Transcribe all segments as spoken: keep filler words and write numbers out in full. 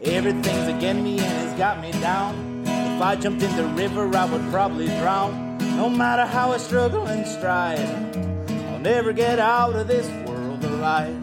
Everything's against me and it's got me down. If I jumped in the river, I would probably drown. No matter how I struggle and strive, I'll never get out of this world alive.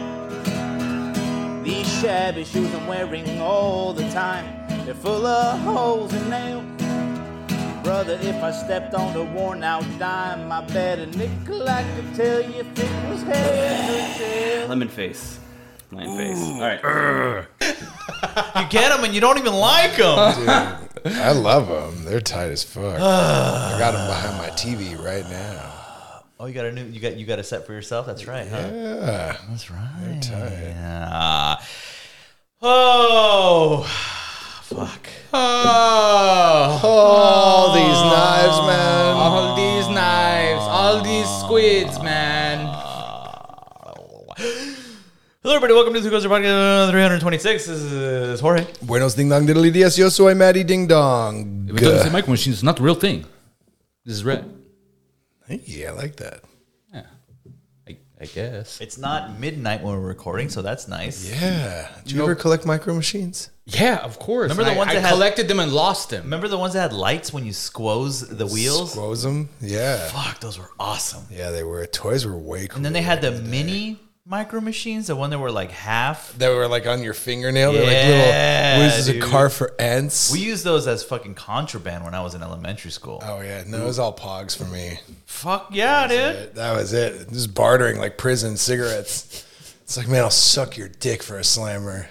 These shabby shoes I'm wearing all the time, they're full of holes and nails. Brother, if I stepped on a worn out dime, I bet a nickel I could tell you if it was head or tail. Lemon face. Lemon face. All right. You get them and you don't even like them. Dude, I love them. They're tight as fuck. I got them behind my T V right now. Oh, you got a new, you got, you got a set for yourself. That's right, huh? Yeah, that's right. They're tight. Yeah. Oh, fuck. Oh, all these knives, man. All these knives, all these squids, man. Hello, everybody. Welcome to the Two Coaster Podcast three twenty-six. This is Jorge. Buenos ding dong diddly dias. Yo soy Maddie Ding Dong. If it doesn't say micro machine, it's not the real thing. This is red. Hey, I like that. Yeah, I, I guess. It's not midnight when we're recording, so that's nice. Yeah. Did you Nope. ever collect micro machines? Yeah, of course. Remember the I, ones I that had- collected them and lost them. Remember the ones that had lights when you squoze the wheels? Squoze them? Yeah. Fuck, those were awesome. Yeah, they were. Toys were way cool. And then they had the mini micro machines, the one that were like half. They were like on your fingernail. They're Yeah, like little, what is this, dude. a car for ants? We used those as fucking contraband when I was in elementary school. Oh, yeah. No, it was all pogs for me. Fuck yeah, dude. That was it. Just bartering like prison cigarettes. It's like, man, I'll suck your dick for a slammer.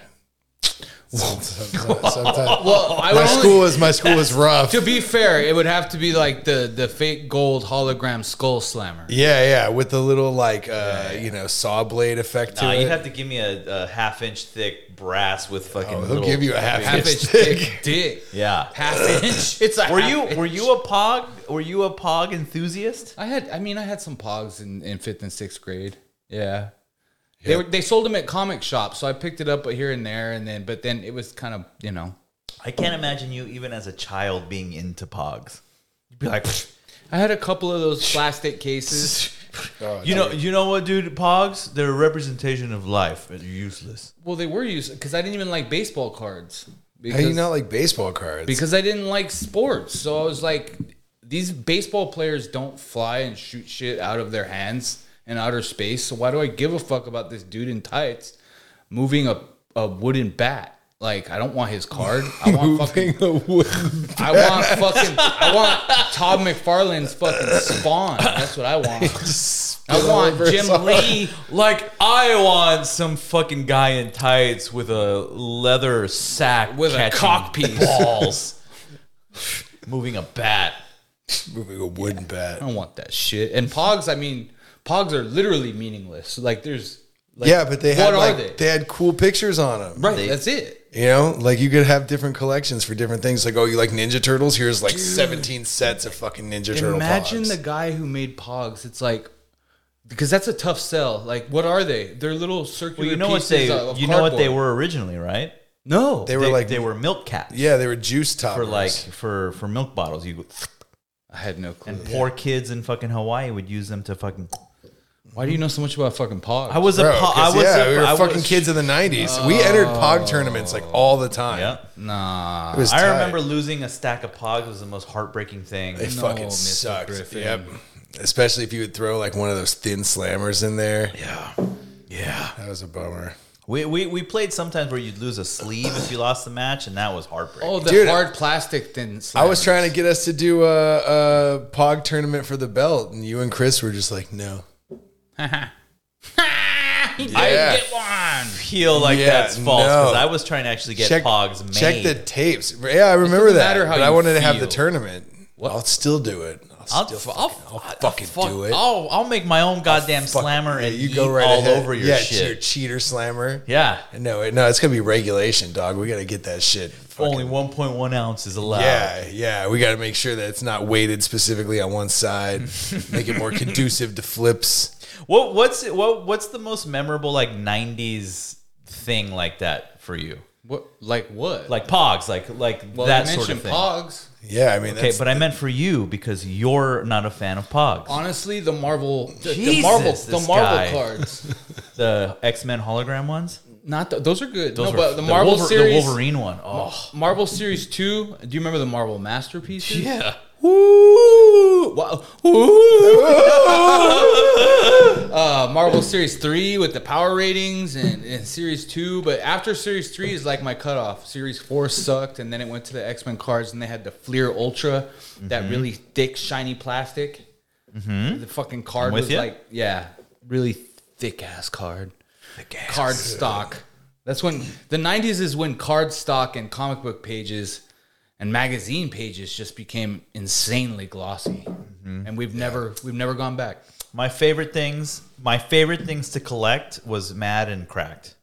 Sometimes, sometimes. Well, I my would school only, was my school was rough. to be fair, it would have to be like the, the fake gold hologram skull slammer. Yeah, yeah, with the little like uh, you know saw blade effect to Nah, it. you'd have to give me a, a half inch thick brass with fucking. Oh, he'll little, give you a half Half inch inch thick. thick dick. Yeah. Half inch. It's a Were half you inch. were you a pog? Were you a pog enthusiast? I had. I mean, I had some pogs in, in fifth and sixth grade. Yeah. They were, they sold them at comic shops, so I picked it up here and there, and then but then it was kind of you know. I can't imagine you even as a child being into pogs. You'd be like, I had a couple of those plastic cases. Oh, you know, you know what, dude? Pogs, they're a representation of life. They're useless. Well, they were used because I didn't even like baseball cards. How Because, do you not like baseball cards? because I didn't like sports, so I was like, these baseball players don't fly and shoot shit out of their hands in outer space. So why do I give a fuck about this dude in tights moving a, a wooden bat? Like, I don't want his card. I want fucking. a wooden I want fucking. I want Todd McFarlane's fucking Spawn. That's what I want. I want over Jim something. Lee. Like, I want some fucking guy in tights with a leather sack With a catching cock piece. balls, moving a bat. moving a wooden I bat. don't want that shit. And Pogs, I mean, Pogs are literally meaningless. Like, there's. Like, Yeah, but they what had are like they? they? had cool pictures on them. Right, They- that's it. You know, like you could have different collections for different things. Like, oh, you like Ninja Turtles? Here's like seventeen sets of fucking Ninja Turtle. Imagine Pogs. the guy who made Pogs. It's like, because that's a tough sell. Like, what are they? They're little circular Well, you know what pieces they of you know what they cardboard. were originally, right? No, They were like they were milk caps. yeah, they were juice toppers. for like for for milk bottles. You go, I had no clue. and poor kids in fucking Hawaii would use them to fucking. Why do you know so much about fucking Pogs? I was Bro, a po- 'cause, I was yeah, a, we were I fucking was, kids in the nineties. We entered Pog tournaments like all the time. Yeah, Nah. It was I tight. remember losing a stack of Pogs was the most heartbreaking thing. They No, fucking Mister sucked. Griffin. Yep. Especially if you would throw like one of those thin slammers in there. Yeah, yeah. That was a bummer. We, we we played sometimes where you'd lose a sleeve if you lost the match, and that was heartbreaking. Oh, the Dude, hard plastic thin. I was trying to get us to do a, a Pog tournament for the belt, and you and Chris were just like, no. I get one. feel like Yeah, that's false no. because I was trying to actually get check, Pogs made. Check the tapes. Yeah, I remember doesn't that. matter how But I you wanted to have feel. the tournament. I'll still do it. I'll, I'll, still I'll, fucking, I'll, I'll fucking fuck- do it. I'll, I'll make my own goddamn Fuck- slammer yeah, and you eat go right all ahead. over your yeah, shit. your cheater slammer. Yeah, No, no, it's gonna be regulation, dog. We gotta get that shit. fucking- only one point one ounces allowed. Yeah, yeah. We gotta make sure that it's not weighted specifically on one side. Make it more conducive to flips. What what's it, what what's the most memorable like nineties thing like that for you? What? Like what? Like Pogs, like like well, that you sort of mentioned thing. Pogs. Yeah, I mean, Okay, that's, but I meant for you because you're not a fan of Pogs. Honestly, the Marvel, the, the Jesus, Marvel, the this Marvel guy. cards. The X-Men hologram ones. Not the, those are good. Those no, were- but the Marvel Wolver- series, the Wolverine one. Oh, Marvel Series two. Do you remember the Marvel Masterpieces? yeah. Woo! Wow. Woo! uh, Marvel Series three with the power ratings and, and Series two. But after Series three is like my cutoff. Series four sucked, and then it went to the X-Men cards, and they had the Fleer Ultra, mm-hmm. that really thick, shiny plastic. Mm-hmm. The fucking card I'm with was you. like, yeah, really thick-ass card. Thick-ass. Card stock. That's when, the nineties is when card stock and comic book pages and magazine pages just became insanely glossy, mm-hmm. and we've yeah. never we've never gone back. My favorite things, my favorite things to collect was Mad and Cracked.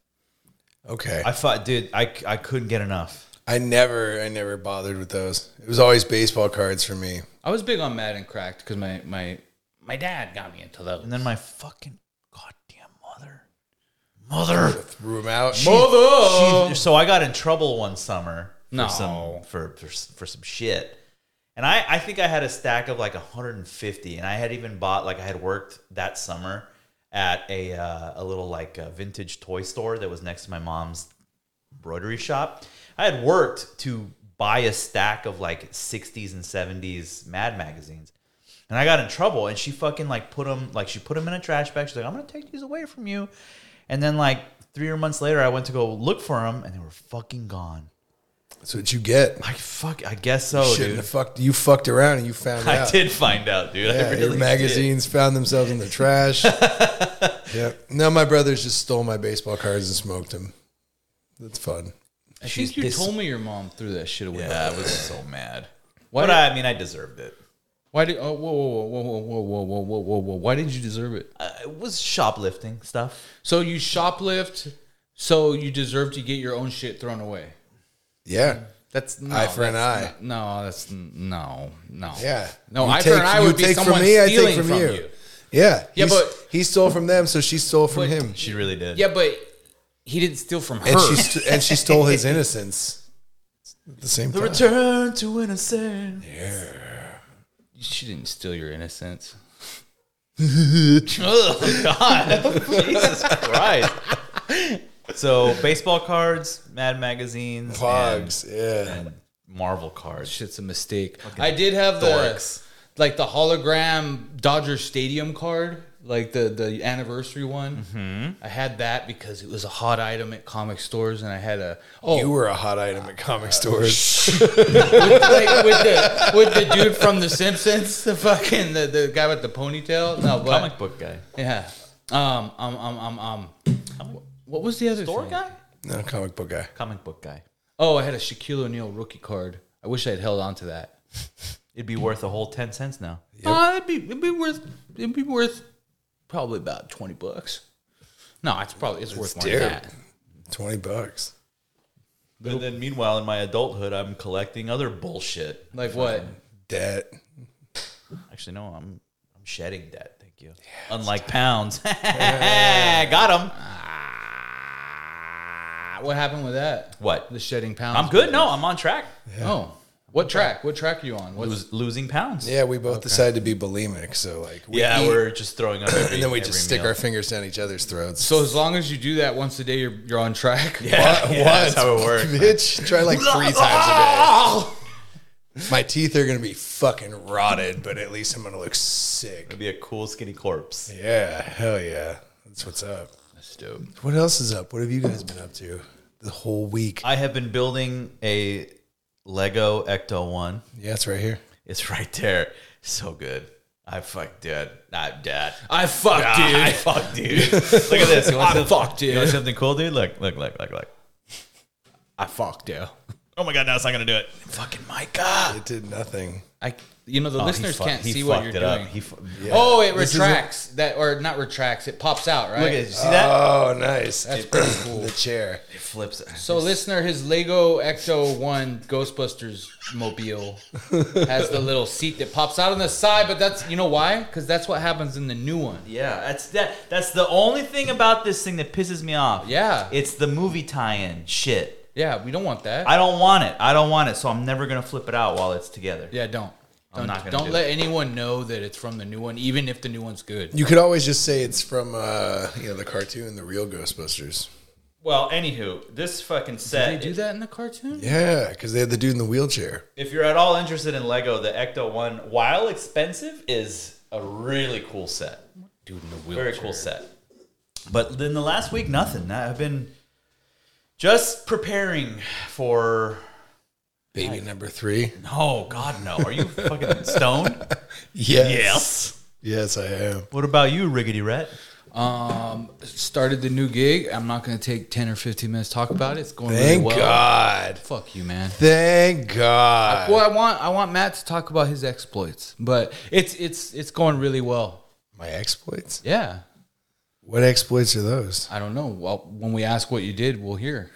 Okay, I thought, dude, I, I couldn't get enough. I never I never bothered with those. It was always baseball cards for me. I was big on Mad and Cracked because my my my dad got me into those, and then my fucking goddamn mother, mother threw them out. She, mother. She, so I got in trouble one summer. For No. some for, for for some shit, and I I think I had a stack of like one hundred fifty, and I had even bought, like, I had worked that summer at a uh, a little like a vintage toy store that was next to my mom's embroidery shop. I had worked to buy a stack of like sixties and seventies Mad magazines, and I got in trouble. And she fucking like put them like she put them in a trash bag. She's like, "I'm gonna take these away from you," and then like three months later, I went to go look for them, and they were fucking gone. That's what you get. I fuck. I guess so, You shouldn't dude. have fucked. You fucked around and you found I out. did find out, dude. Yeah, I really your magazines did. found themselves in the trash. Yeah. No, my brothers just stole my baseball cards and smoked them. That's fun. I think you this- told me your mom threw that shit away. Yeah, I was so mad. Why but did- I, I mean, I deserved it. Why did? Oh, whoa, whoa, whoa, whoa, whoa, whoa, whoa, whoa, whoa, whoa! Why did you deserve it? Uh, it was shoplifting stuff. So you shoplift, so you deserve to get your own shit thrown away. Yeah. That's no, Eye for an that's eye. not- no, that's no, no. Yeah. no. You Eye take- for an eye you would be take from someone me, I take stealing from from, you. you. Yeah. Yeah, He's- but- he stole from them, so she stole from But- him. She really did. Yeah, but he didn't steal from her. And she st- and she stole his innocence at the same The time. return to innocence. She didn't steal your innocence. Oh God, Jesus Christ! So baseball cards, Mad magazines, Pogs, and, yeah. and Marvel cards. Shit's a mistake. I did have the dorks. like the hologram Dodger Stadium card, like the the anniversary one. Mm-hmm. I had that because it was a hot item at comic stores, and I had a oh You were a hot item at comic stores. with, like, with the with the dude from The Simpsons, the fucking the, the guy with the ponytail. No, but Comic book guy, yeah. Um um um um um. What was the other store thing? guy, No, comic book guy. comic book guy. Oh, I had a Shaquille O'Neal rookie card. I wish I had held on to that. It'd be worth a whole ten cents now. Uh, it'd be it'd be worth it'd be worth probably about twenty bucks. No, it's probably it's worth more dear. than that. Twenty bucks. But then, meanwhile, in my adulthood, I'm collecting other bullshit. Like what? Debt. Actually, no, I'm I'm shedding debt. Thank you. Unlike pounds, got him. What happened with that? What? The shedding pounds. I'm good. No, I'm on track. Oh, what track? What track are you on? What's, Lose, losing pounds. Yeah, we both decided to be bulimic, so like we yeah, eat, we're just throwing up. Every, and then we every just stick meal. our fingers down each other's throats. so as long as you do that once a day, you're you're on track. Yeah, What? yeah, that's how it works. Bitch, try like three times a day. My teeth are gonna be fucking rotted, but at least I'm gonna look sick. It'd be a cool skinny corpse. Yeah, hell yeah. That's what's up. That's dope. What else is up? What have you guys been up to the whole week? I have been building a Lego Ecto One. Yeah, it's right here. It's right there. So good. I fucked dad. Not dad. I fucked, Ah, dude. I fucked, dude. Look at this. You want I some- fucked, You dude. want something cool, dude? Look, look, look, look, look. I fucked, dude. Oh my god, now it's not gonna do it. Fucking Micah. It did nothing. I, you know, the Oh, he listeners fuck- can't he see what fucked you're it up. doing. He fu- Oh, it This is retracts that, or not retracts. It pops out, right? Look at it. You see that? Oh, nice. That's pretty cool. The chair. It flips. So, listener, his Lego Ecto One Ghostbusters mobile has the little seat that pops out on the side, but that's you know why? Because that's what happens in the new one. Yeah, that's that. That's the only thing about this thing that pisses me off. Yeah. It's the movie tie-in shit. Yeah, we don't want that. I don't want it. I don't want it. So I'm never gonna flip it out while it's together. yeah, don't. I'm Don't, not gonna don't do let it. anyone know that it's from the new one, even if the new one's good. You could always just say it's from uh, you know the cartoon, the real Ghostbusters. Well, anywho, this fucking Did set. they do that in the cartoon? Yeah, because they had the dude in the wheelchair. If you're at all interested in Lego, the Ecto One, while expensive, is a really cool set. Dude in the wheelchair. Very cool set. But then the last week, nothing. I've been just preparing for. Baby number three. Oh God, no! Are you fucking stoned? Yes. Yes. Yes, I am. What about you, Riggedy Rat? Um, started the new gig. I'm not going to take ten or fifteen minutes to talk about it. It's going Thank really well. God. Fuck you, man. Thank God. Well, I want I want Matt to talk about his exploits, but it's it's it's going really well. My exploits? Yeah. What exploits are those? I don't know. Well, when we ask what you did, we'll hear.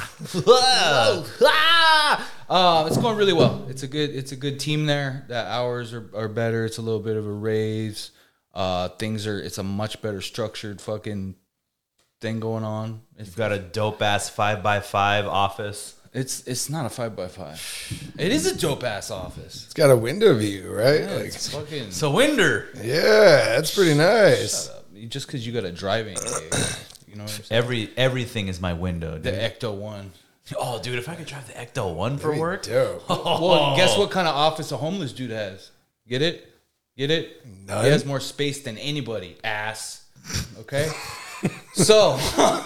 uh, it's going really well. It's a good it's a good team there. The hours are, are better. It's a little bit of a raise. Uh, things are. It's a much better structured fucking thing going on. It's You've got a dope ass five by five office. it's it's not a five by five. It is a dope ass office. It's got a window view, right? Yeah, like, it's fucking. So Winder. yeah, that's pretty nice. Shut up. Just because you got a driving gig, you know what I'm saying? Every everything is my window, The dude. Ecto One. Oh, dude, if I could drive the Ecto One for Pretty work. dope. Well, guess what kind of office a homeless dude has? Get it? Get it? None. He has more space than anybody. Ass. Okay? So,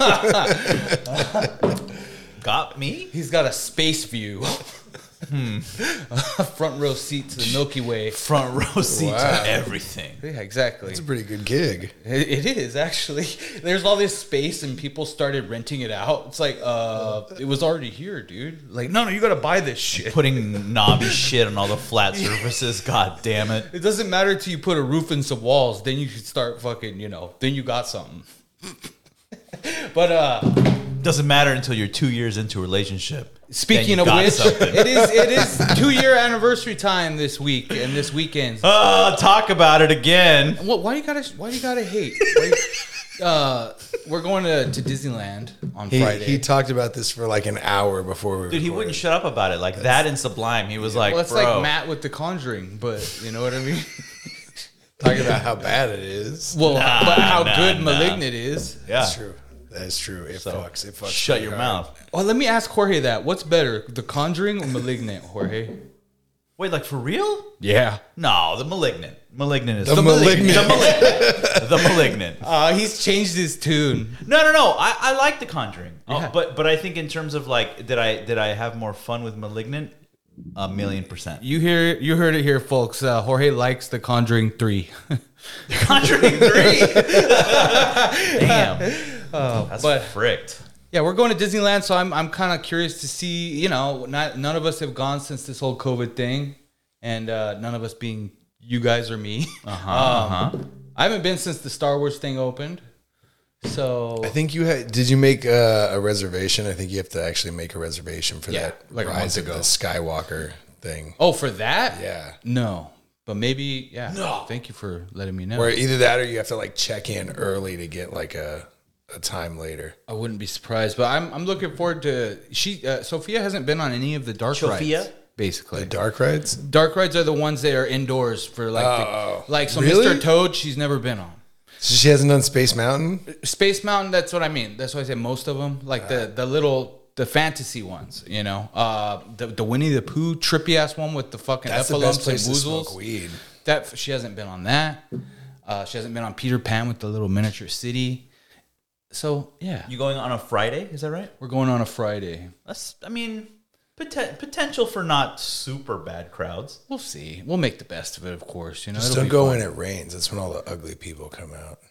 Got me? he's got a space view. A front row seat to the Milky Way. Front row seat Wow. to everything. Yeah, exactly. It's a pretty good gig. It, it is actually. There's all this space, and people started renting it out. It's like, uh, it was already here, dude. Like, no, no, you got to buy this shit. Putting knobby shit on all the flat surfaces. God damn it. It doesn't matter till you put a roof and some walls. Then you should start fucking, you know. Then you got something. But uh, Doesn't matter until you're two years into a relationship. speaking Then of you got which, something. it is it is two year anniversary time this week and this weekend. Uh, talk about it again. What? Why you gotta? Why you gotta hate? Why you- uh, we're going to, to Disneyland on He, Friday. he talked about this for like an hour before we Dude, he recorded. wouldn't shut up about it. Like that and Sublime. He was like, well, it's bro. like Matt with The Conjuring, but you know what I mean. Talking about how bad it is. Well, Nah, but how nah, good nah. Malignant is. yeah. That's true. That is true. It So, fucks. It fucks. Shut pretty your hard. mouth. Well, let me ask Jorge that. What's better, The Conjuring or Malignant, Jorge? Wait, like for real? Yeah. No, the Malignant. Malignant is The Malignant. The Malignant. The Malignant. Uh, he's changed his tune. No, no, no. I, I like The Conjuring. Oh, Yeah. but but I think in terms of like, did I did I have more fun with Malignant? A million percent. You hear, you heard it here, folks. Uh, Jorge likes The Conjuring three. Conjuring three. Damn. That's but- fricked. Yeah, we're going to Disneyland, so I'm I'm kind of curious to see. You know, not none of us have gone since this whole COVID thing, and uh, none of us being you guys or me. Uh-huh, Um, uh-huh. I haven't been since the Star Wars thing opened. So I think you had. Did you make uh, a reservation? I think you have to actually make a reservation for Yeah, that like a Rise month of the ago. Skywalker thing. oh, for that? Yeah. No, but maybe yeah. No. Thank you for letting me know. Or either that, or you have to like check in early to get like a a time later. I wouldn't be surprised, but I'm I'm looking forward to. She uh, Sophia hasn't been on any of the dark Sophia? rides. Basically, The dark rides. dark rides are the ones that are indoors for like Oh. the, like so. Really? Mister Toad, she's never been on. So she hasn't done Space Mountain. Space Mountain, that's what I mean. That's why I say most of them, like the the little the fantasy ones, you know, uh, the the Winnie the Pooh trippy ass one with the fucking That's the best Ephalumps and place to smoke woozles. weed. That she hasn't been on that. Uh, she hasn't been on Peter Pan with the little miniature city. So yeah, You going on a Friday? Is that right? we're going on a Friday. That's. I mean, poten- potential for not super bad crowds. We'll see. We'll make the best of it, of course. You know, Just it'll don't be go fun. when it rains. That's when all the ugly people come out.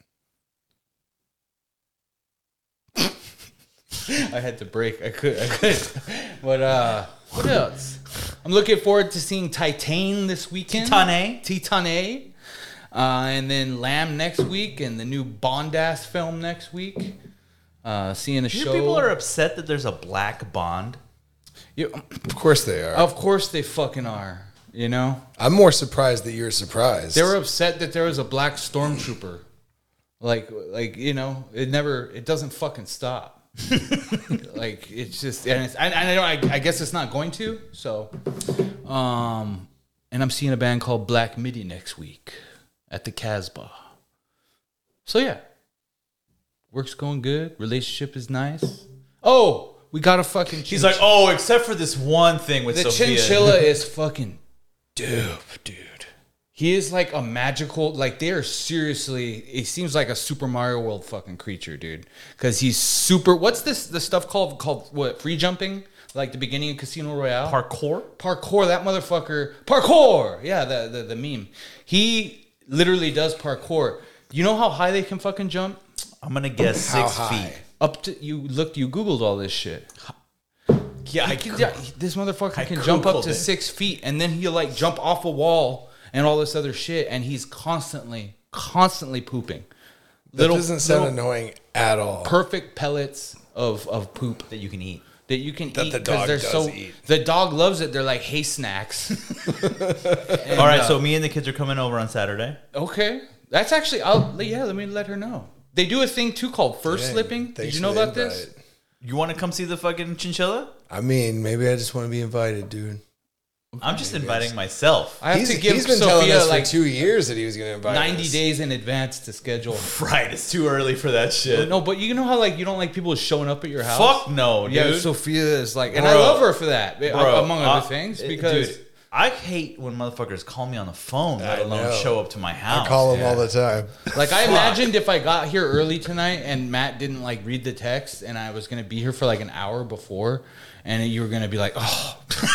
I had to break. I could. I could. But uh, what else? I'm looking forward to seeing Titan this weekend. Titane? Titane. Uh, and then Lamb next week, and the new Bond-ass film next week. Uh, seeing a Your show. people are upset that there's a black Bond. You- Of course they are. of course they fucking are. You know, I'm more surprised that you're surprised. they were upset that there was a black stormtrooper. Like, like you know, it never. It doesn't fucking stop. Like it's just, and it's, I, I don't. I, I guess it's not going to. So, um, and I'm seeing a band called Black Midi next week at the Casbah. So yeah, work's going good. Relationship is nice. Oh, we got a fucking. He's like, oh, except for this one thing with the Sophia. chinchilla is fucking dope, dude. He is like a magical, like they are seriously, it seems like a Super Mario World fucking creature, dude. Because he's super, what's this, the stuff called, called what, free jumping? Like the beginning of Casino Royale? Parkour? Parkour, that motherfucker. Parkour! Yeah, the, the, the meme. He literally does parkour. You know how high they can fucking jump? I'm going to guess How six high? feet. Up to, you looked, you Googled all this shit. Yeah, I He- could. yeah, this motherfucker I can jump up Googled to it. six feet and then he'll like jump off a wall and all this other shit, and he's constantly, constantly pooping. That doesn't sound annoying at all. perfect pellets of, of poop That you can eat. that you can That eat the because dog they're does so. eat. The dog loves it. They're like hay snacks. And, All right, uh, so me and the kids are coming over on Saturday. okay, that's actually. I'll yeah. Let me let her know. They do a thing too called first Dang, slipping. Did thanks you for know the about this? invite. You want to come see the fucking chinchilla? I mean, maybe I just want to be invited, dude. I'm just inviting myself. I have He's, to give he's been telling Sophia us for like two years that he was going to invite ninety us. days in advance to schedule. Right, it's too early for that shit. No, but you know how like you don't like people showing up at your house. Fuck no, dude. Yeah, Sophia is like, and Bro. I love her for that, Bro, among uh, other things, because dude, I hate when motherfuckers call me on the phone, let I alone know. show up to my house. I call him all the time. like I imagined if I got here early tonight and Matt didn't like read the text and I was gonna be here for like an hour before, and you were gonna be like, oh,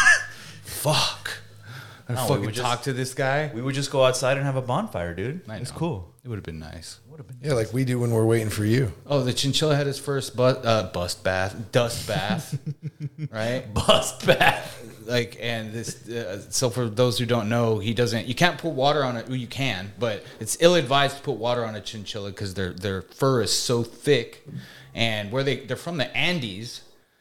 fuck, I No, we fucking would just- talk to this guy. We would just go outside and have a bonfire, dude. I It's know. cool. It would have been nice. Yeah, like we do when we're waiting for you. Oh, the chinchilla had his first bu- uh, bust bath, dust bath, right? Bust bath. Like, and this, uh, so for those who don't know, he doesn't, you can't put water on it. Well, you can, but it's ill advised to put water on a chinchilla because their, their fur is so thick. And where they, they're from the Andes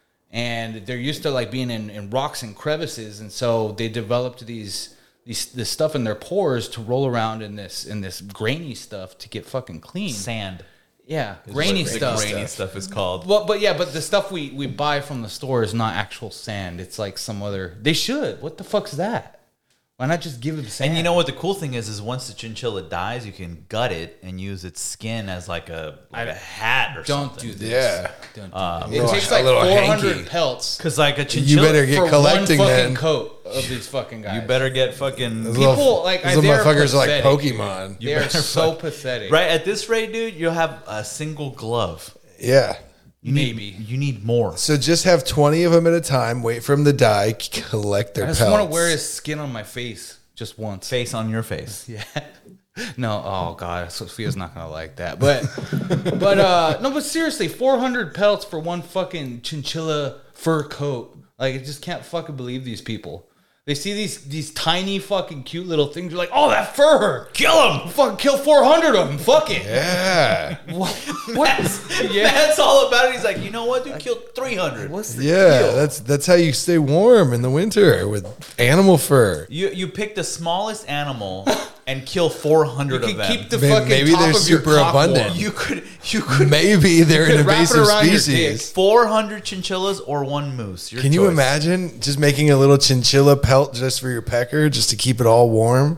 and they're used to like being in, in rocks and crevices. And so they developed these, these, this stuff in their pores to roll around in this, in this grainy stuff to get fucking clean. Sand. Yeah. Grainy The stuff. Grainy stuff is called. But but yeah, but the stuff we, we buy from the store is not actual sand. It's like some other. They should. What the fuck's that? Why not just give them sand? And you know what the cool thing is? Is once the chinchilla dies, you can gut it and use its skin as like a like a hat or Don't something. do this. Yeah. Don't do Um, this. It little- takes a like little four hundred hanky. pelts Because like a You chinchilla, better get for collecting one fucking then. coat of these fucking guys. you better get fucking Those People, little, like, those they little are motherfuckers are like pathetic, Pokemon. They are better so fuck- pathetic. right at this rate, dude. You'll have a single glove. Yeah. You Maybe. need, you need more. So just have twenty of them at a time. Wait for them to die. Collect their I just pelts. want to wear his skin on my face just once. Face on your face. Yeah. No, oh god, Sophia's not gonna like that. But but uh no, but seriously, four hundred pelts for one fucking chinchilla fur coat. Like I just can't fucking believe these people. They see these these tiny fucking cute little things. You're like, oh, that fur, Kill him. fucking kill four hundred of them. Fuck it. Yeah. What? what? That's, Yeah. that's all about it. He's like, you know what, dude? Killed three hundred. What's the Yeah. deal? That's that's how you stay warm in the winter with animal fur. You you pick the smallest animal and kill four hundred You of can them. keep the May- fucking maybe top they're of your super cock abundant. warm. you could you could Maybe they're an could wrap it invasive around your species. four hundred chinchillas or one moose. Your Can you choice. imagine just making a little chinchilla pelt just for your pecker, just to keep it all warm?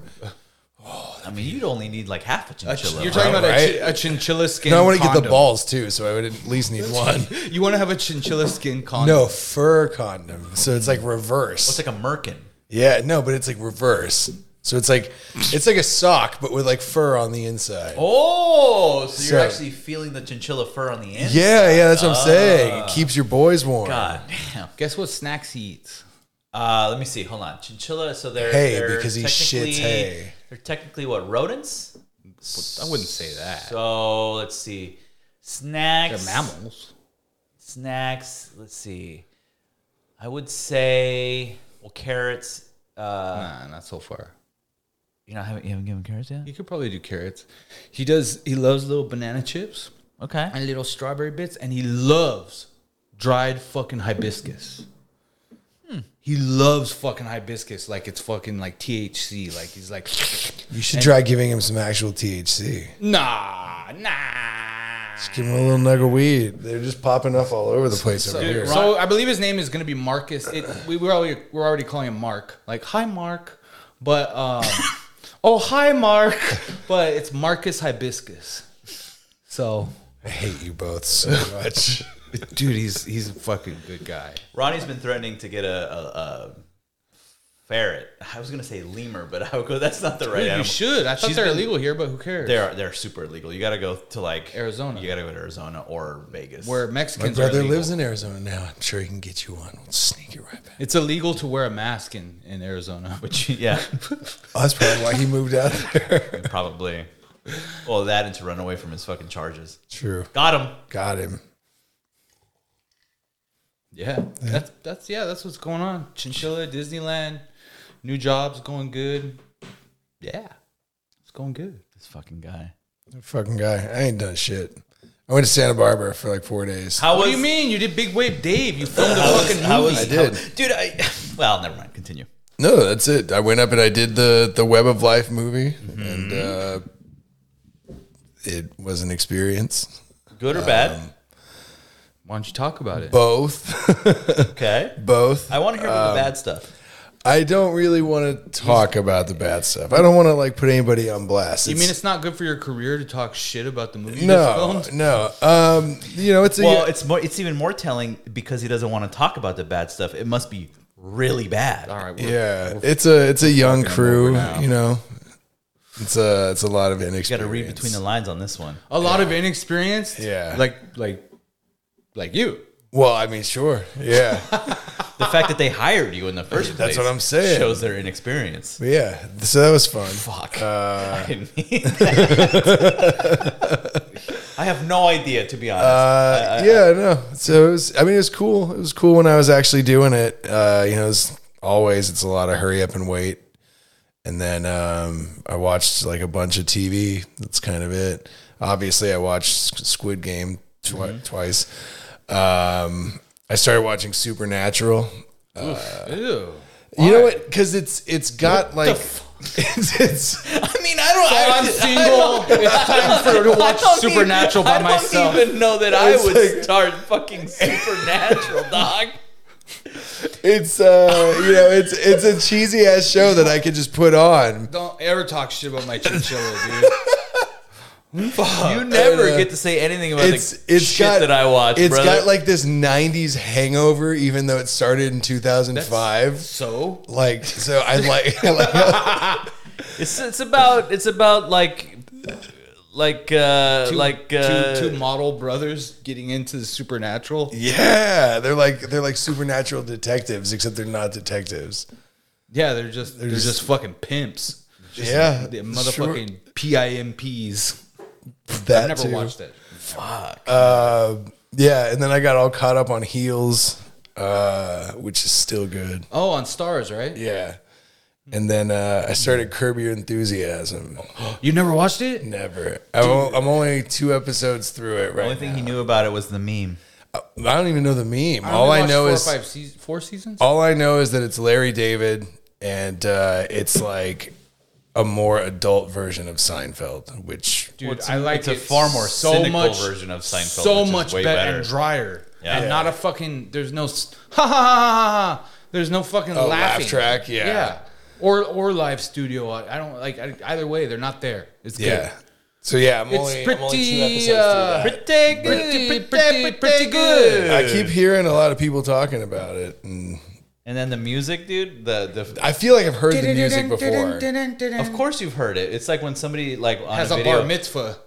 I mean, you'd only need like half a A chinchilla. ch- you're bro. talking about right? a, chi- a chinchilla skin. No, I want to get the condom. balls too, so I would at least need one. You want to have a chinchilla skin condom? No, fur condom. So it's like reverse. It's like a merkin. Yeah, no, but it's like reverse. So it's like it's like a sock, but with like fur on the inside. Oh, so you're So- actually feeling the chinchilla fur on the end. Yeah, yeah, that's what I'm saying. It keeps your boys warm. God damn. Guess what snacks he eats? Uh, let me see. Hold on. Chinchilla. So they're Hay, they're because he technically- shits hay. They're technically what, rodents? I wouldn't say that. So let's see. Snacks. They're mammals. Snacks. Let's see. I would say well, carrots. Uh, Nah, not so far. you know, haven't you haven't given carrots yet? You could probably do carrots. He does. He loves little banana chips Okay. and little strawberry bits, and he loves dried fucking hibiscus. Hmm. He loves fucking hibiscus like it's fucking like T H C. Like he's like, You should try giving him some actual T H C. nah, nah. Just give him a little nug of weed. They're just popping up all over the place over here. So I believe his name is going to be Marcus. It, we were already we're already calling him Mark. Like hi Mark, but um, oh hi Mark, but it's Marcus Hibiscus. So I hate you both so much. Dude, he's he's a fucking good guy. Ronnie's been threatening to get a, a, a ferret. I was gonna say lemur, but I would go. That's not the right Dude, you animal. should. I thought She's they're been- illegal here, but who cares? They're they're super illegal. You got to go to like Arizona. You got to go to Arizona or Vegas. Where My Mexicans are brother illegal. lives in Arizona now. I'm sure he can get you one. We'll sneak it right back. It's illegal to wear a mask in, in Arizona. Which yeah, Oh, that's probably why he moved out there. probably. Well, that and to run away from his fucking charges. True. Got him. Got him. Yeah, that's that's yeah, that's what's going on. Chinchilla, Disneyland, new jobs going good. Yeah, it's going good. This fucking guy. Fucking guy. I ain't done shit. I went to Santa Barbara for like four days. How What was do you mean? You did Big Wave Dave. You filmed a How was, fucking movie. how was, I did. how- dude. I well, never mind. Continue. No, that's it. I went up and I did the the Web of Life movie, and uh, it was an experience. Good or bad? Why don't you talk about it? Both, Okay. both. I want to hear about the bad stuff. I don't really want to talk about the bad stuff. I don't want to like put anybody on blast. You It's- mean it's not good for your career to talk shit about the movie you just no, filmed? no. Um, you know, it's a Well, it's more. It's even more telling because he doesn't want to talk about the bad stuff. It must be really bad. All right. We're, yeah. It's a it's a young fucking crew. over now. You know, it's a it's a lot of You inexperience. got to read between the lines on this one. A lot of inexperienced. Yeah. Like like like you. Well, I mean, sure, yeah, The fact that they hired you in the first place. That's what I'm saying. Shows their inexperience. but yeah. So that was fun. Fuck. Uh, I didn't mean that. I have no idea, to be honest. Uh, I- I- yeah, no. So it was. I mean, it was cool. It was cool when I was actually doing it. Uh, you know, as always, it's a lot of hurry up and wait. And then um, I watched like a bunch of T V. That's kind of it. Obviously, I watched Squid Game twi- Mm-hmm. twice. Um, I started watching Supernatural. Ew. You know what? Because it's it's got like it's, it's I mean, I don't. I, I'm I single. don't- It's time for to I watch don't Supernatural even, by I myself. don't even know that I It's would like- start fucking Supernatural, dog. it's uh you know it's it's a cheesy ass show that I could just put on. Don't ever talk shit about my chinchilla, dude. You never uh, get to say anything about It's the it's shit got that I watch, It's brother. got like this nineties hangover, even though it started in two thousand five. So Like so, I like, I like It's it's about it's about like like uh two, like uh two, two model brothers getting into the supernatural. yeah, they're like they're like supernatural detectives, except they're not detectives. Yeah, they're just they're, just- just, fucking pimps. Just Yeah, the sure. motherfucking P I M Ps. That I've never too. watched it. fuck. Uh, yeah, and then I got all caught up on Heels, uh, which is still good. Oh, on Stars, right? Yeah, and then uh, I started Curb Your Enthusiasm. You never watched it? Never. I'm, o- I'm only two episodes through it The right only thing now. he knew about it was the meme. I don't even know the meme. I all only I watched know four is or five seasons, four seasons. all I know is that it's Larry David, and uh, it's like a more adult version of Seinfeld, which Dude, Well, it's I a- like it's a it far more so cynical much, version of Seinfeld, So which is much way better, better. and drier, Yeah. and not a fucking. There's no s- ha ha ha ha ha. There's no fucking Oh, laugh laughing track, yeah. yeah, or or live studio. I I don't like I, either way. They're not there. It's good. yeah. So yeah, I'm It's only, pretty, I'm only two episodes uh, through that. Pretty good, Pretty, pretty, pretty good. I keep hearing a lot of people talking about it, and And then the music, dude. The the I feel like I've heard the music before. of course you've heard it. It's like when somebody like on Has a a video. bar mitzvah.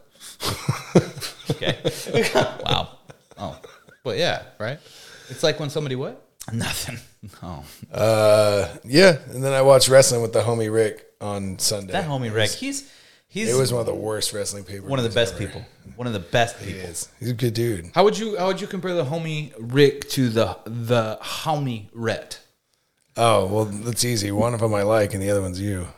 Okay. Wow. Oh, but yeah, right. It's like when somebody what? Nothing. Oh, Uh, yeah, and then I watched wrestling with the homie Rick on Sunday. That homie Rick. He's he's It was one of the worst wrestling papers. one of the best people. One of the best He people. is. He's a good dude. how would you how would you compare the homie Rick to the the homie Rhett? Oh well, that's easy. One of them I like, and the other one's you.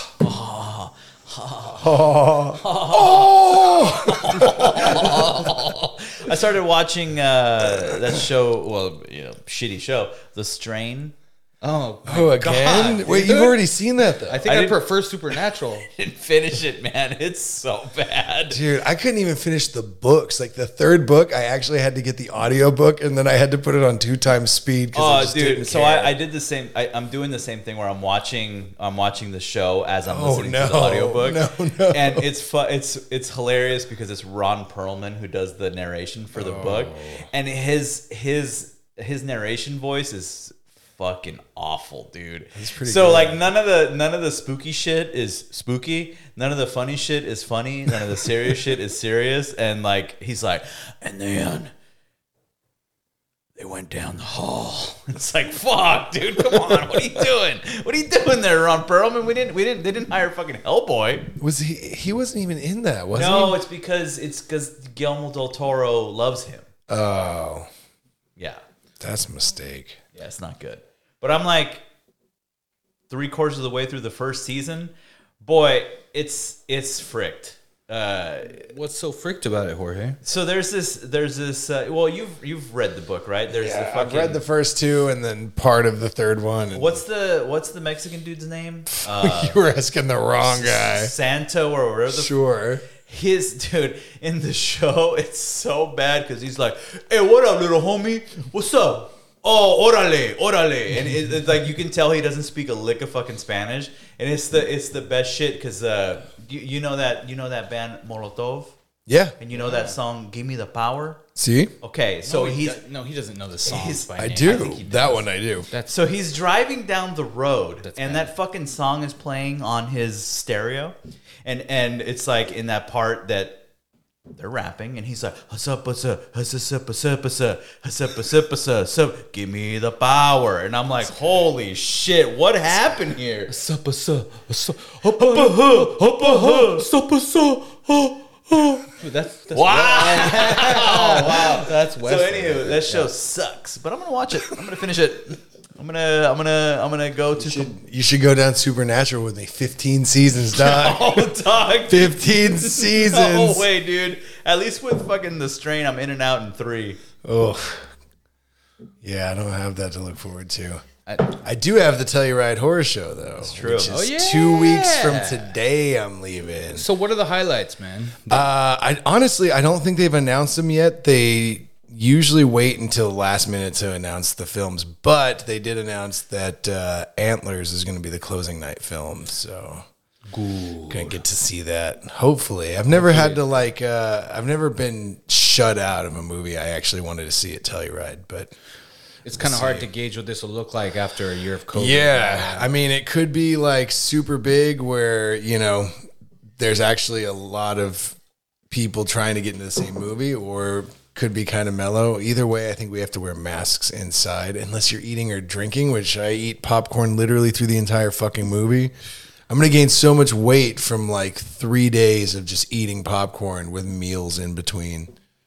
I started watching uh, that show. Well, you know, shitty show, The Strain. Oh, my Oh, again? God, Wait, dude. you've already seen that though. I think I I, didn't- prefer Supernatural. Didn't finish it, man. It's so bad. Dude, I couldn't even finish the books. Like the third book, I actually had to get the audio book and then I had to put it on two times speed. I Oh, just didn't dude! So care. I, I did the same. I, I'm doing the same thing where I'm watching. I'm watching the show as I'm Oh, listening no. to the audiobook. No, no. And it's fu- It's it's hilarious because it's Ron Perlman who does the narration for the book, Oh. and his his his narration voice is fucking awful, dude. That's pretty so good. like none of the none of the spooky shit is spooky. None of the funny shit is funny. None of the serious shit is serious. And like he's like, and then they went down the hall. It's like, fuck, dude, come on. What are you doing? What are you doing there, Ron Perlman? We didn't we didn't they didn't hire fucking Hellboy. Was he he wasn't even in that, was No, he? it's because it's because Guillermo del Toro loves him. Oh, Yeah. that's a mistake. Yeah, it's not good. But I'm like three quarters of the way through the first season. Boy, it's it's fricked. Uh, What's so fricked about it, Jorge? so there's this there's this uh, well you've you've read the book, right? There's the Yeah, fucking I've read the first two and then part of the third one. And what's the what's the Mexican dude's name? Uh, you were asking the wrong guy. Santo or whatever the Sure. his dude in the show. It's so bad because he's like, "Hey, what up, little homie? What's up? Oh, orale, orale," and it, it's like you can tell he doesn't speak a lick of fucking Spanish, and it's the it's the best shit because uh, you, you know that you know that band Molotov, Yeah. and you know that song "Give Me the Power." See? Okay, so no, he he's do- no, he doesn't know the song. he's- by I name. do. think he that one I do. That's so he's driving down the road, That's and bad. that fucking song is playing on his stereo, and and it's like in that part that they're rapping, and he's like, "Hasapasa, hasapasa, hasapasa, hasapasa, hasap, give me the power," and I'm like, "Holy shit, what happened here?" Dude, that's, that's Wow! oh wow, that's So West. anywho, that show sucks, but I'm gonna watch it. I'm gonna finish it. I'm gonna, I'm gonna, I'm gonna go to some. You should go down Supernatural with me. fifteen seasons, dog. Oh, dog. fifteen seasons. No way, dude. At least with fucking The Strain, I'm in and out in three. Oh. Yeah, I don't have that to look forward to. I, I do have the Telluride Horror Show, though. That's true. Which is Oh, yeah. two weeks from today I'm leaving. so what are the highlights, man? Uh, I honestly, I don't think they've announced them yet. They usually wait until the last minute to announce the films, but they did announce that uh, Antlers is going to be the closing night film. So gonna get to see that. Hopefully, I've never had to like. Uh, I've never been shut out of a movie I actually wanted to see at Telluride, but. It's kind of hard to gauge what this will look like after a year of COVID. Yeah, I mean, it could be like super big where, you know, there's actually a lot of people trying to get into the same movie, or could be kind of mellow. Either way, I think we have to wear masks inside unless you're eating or drinking, which I eat popcorn literally through the entire fucking movie. I'm going to gain so much weight from like three days of just eating popcorn with meals in between.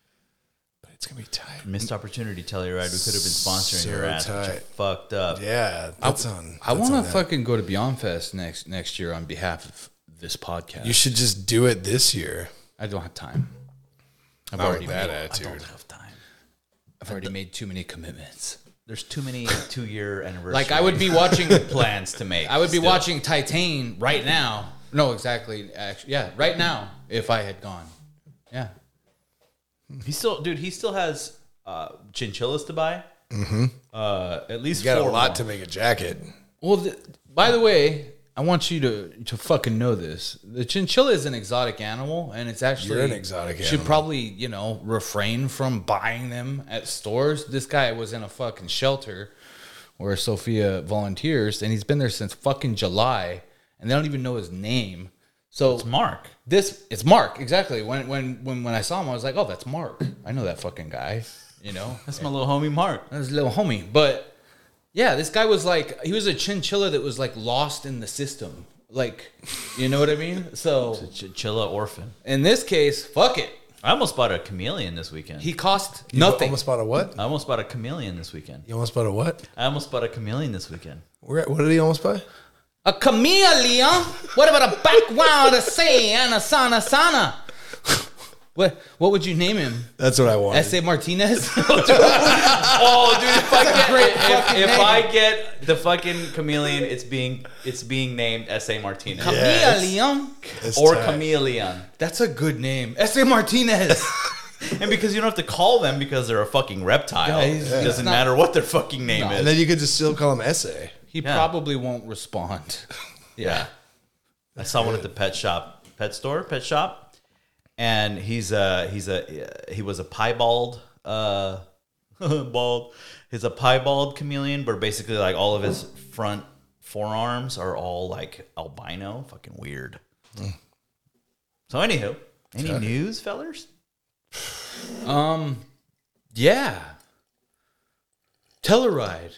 But it's going to be tight. Missed opportunity, Telluride. We could have been sponsoring So your ass, but you tight. fucked up. Yeah, that's on. I that's want on to that. fucking go to Beyond Fest next next year on behalf of this podcast. You should just do it this year. I don't have time. I've Not already with that made, attitude. I don't have time. I've already made too many commitments. There's too many two-year anniversary. Like I would be watching plans to make. I would be still. watching Titan right now. No, exactly. Actually, yeah, right now if I had gone. Yeah. He still, dude. He still has uh, chinchillas to buy. Mm-hmm. Uh, at least You got four a lot more. to make a jacket. Well, th- by the way, I want you to to fucking know this. The chinchilla is an exotic animal, and it's actually You're an exotic Should animal. probably you know refrain from buying them at stores. This guy was in a fucking shelter where Sophia volunteers, and he's been there since fucking July, and they don't even know his name. So It's Mark. this it's Mark exactly. When when when when I saw him, I was like, oh, that's Mark. I know that fucking guy. You know, That's my little homie Mark. that's a little homie. But yeah, this guy was like, he was a chinchilla that was like lost in the system. Like, you know what I mean? So Chinchilla orphan. in this case, fuck it. I almost bought a chameleon this weekend. He cost You nothing. almost bought a what? I almost bought a chameleon this weekend. You almost bought a what? I almost bought a chameleon this weekend. Where, what did he almost buy? A chameleon? What about a background, a say, and a sana sana? What What would you name him? That's what I want. S A Martinez? Oh, dude, if I get Great if, fucking if name. I get the fucking chameleon, it's being it's being named S A Martinez Yeah. Chameleon. It's or tight. chameleon. That's a good name. S A Martinez. And because you don't have to call them because they're a fucking reptile, Yeah, he's- it he's doesn't not- matter what their fucking name No. is. And then you could just still call him S A. He Yeah. probably won't respond. Yeah. I saw one at the pet shop, pet store, pet shop, and he's a he's a he was a piebald, uh, bald. He's a piebald chameleon, but basically like all of his front forearms are all like albino, fucking weird. So anywho, any Okay. news, fellers? Um, yeah. Telluride.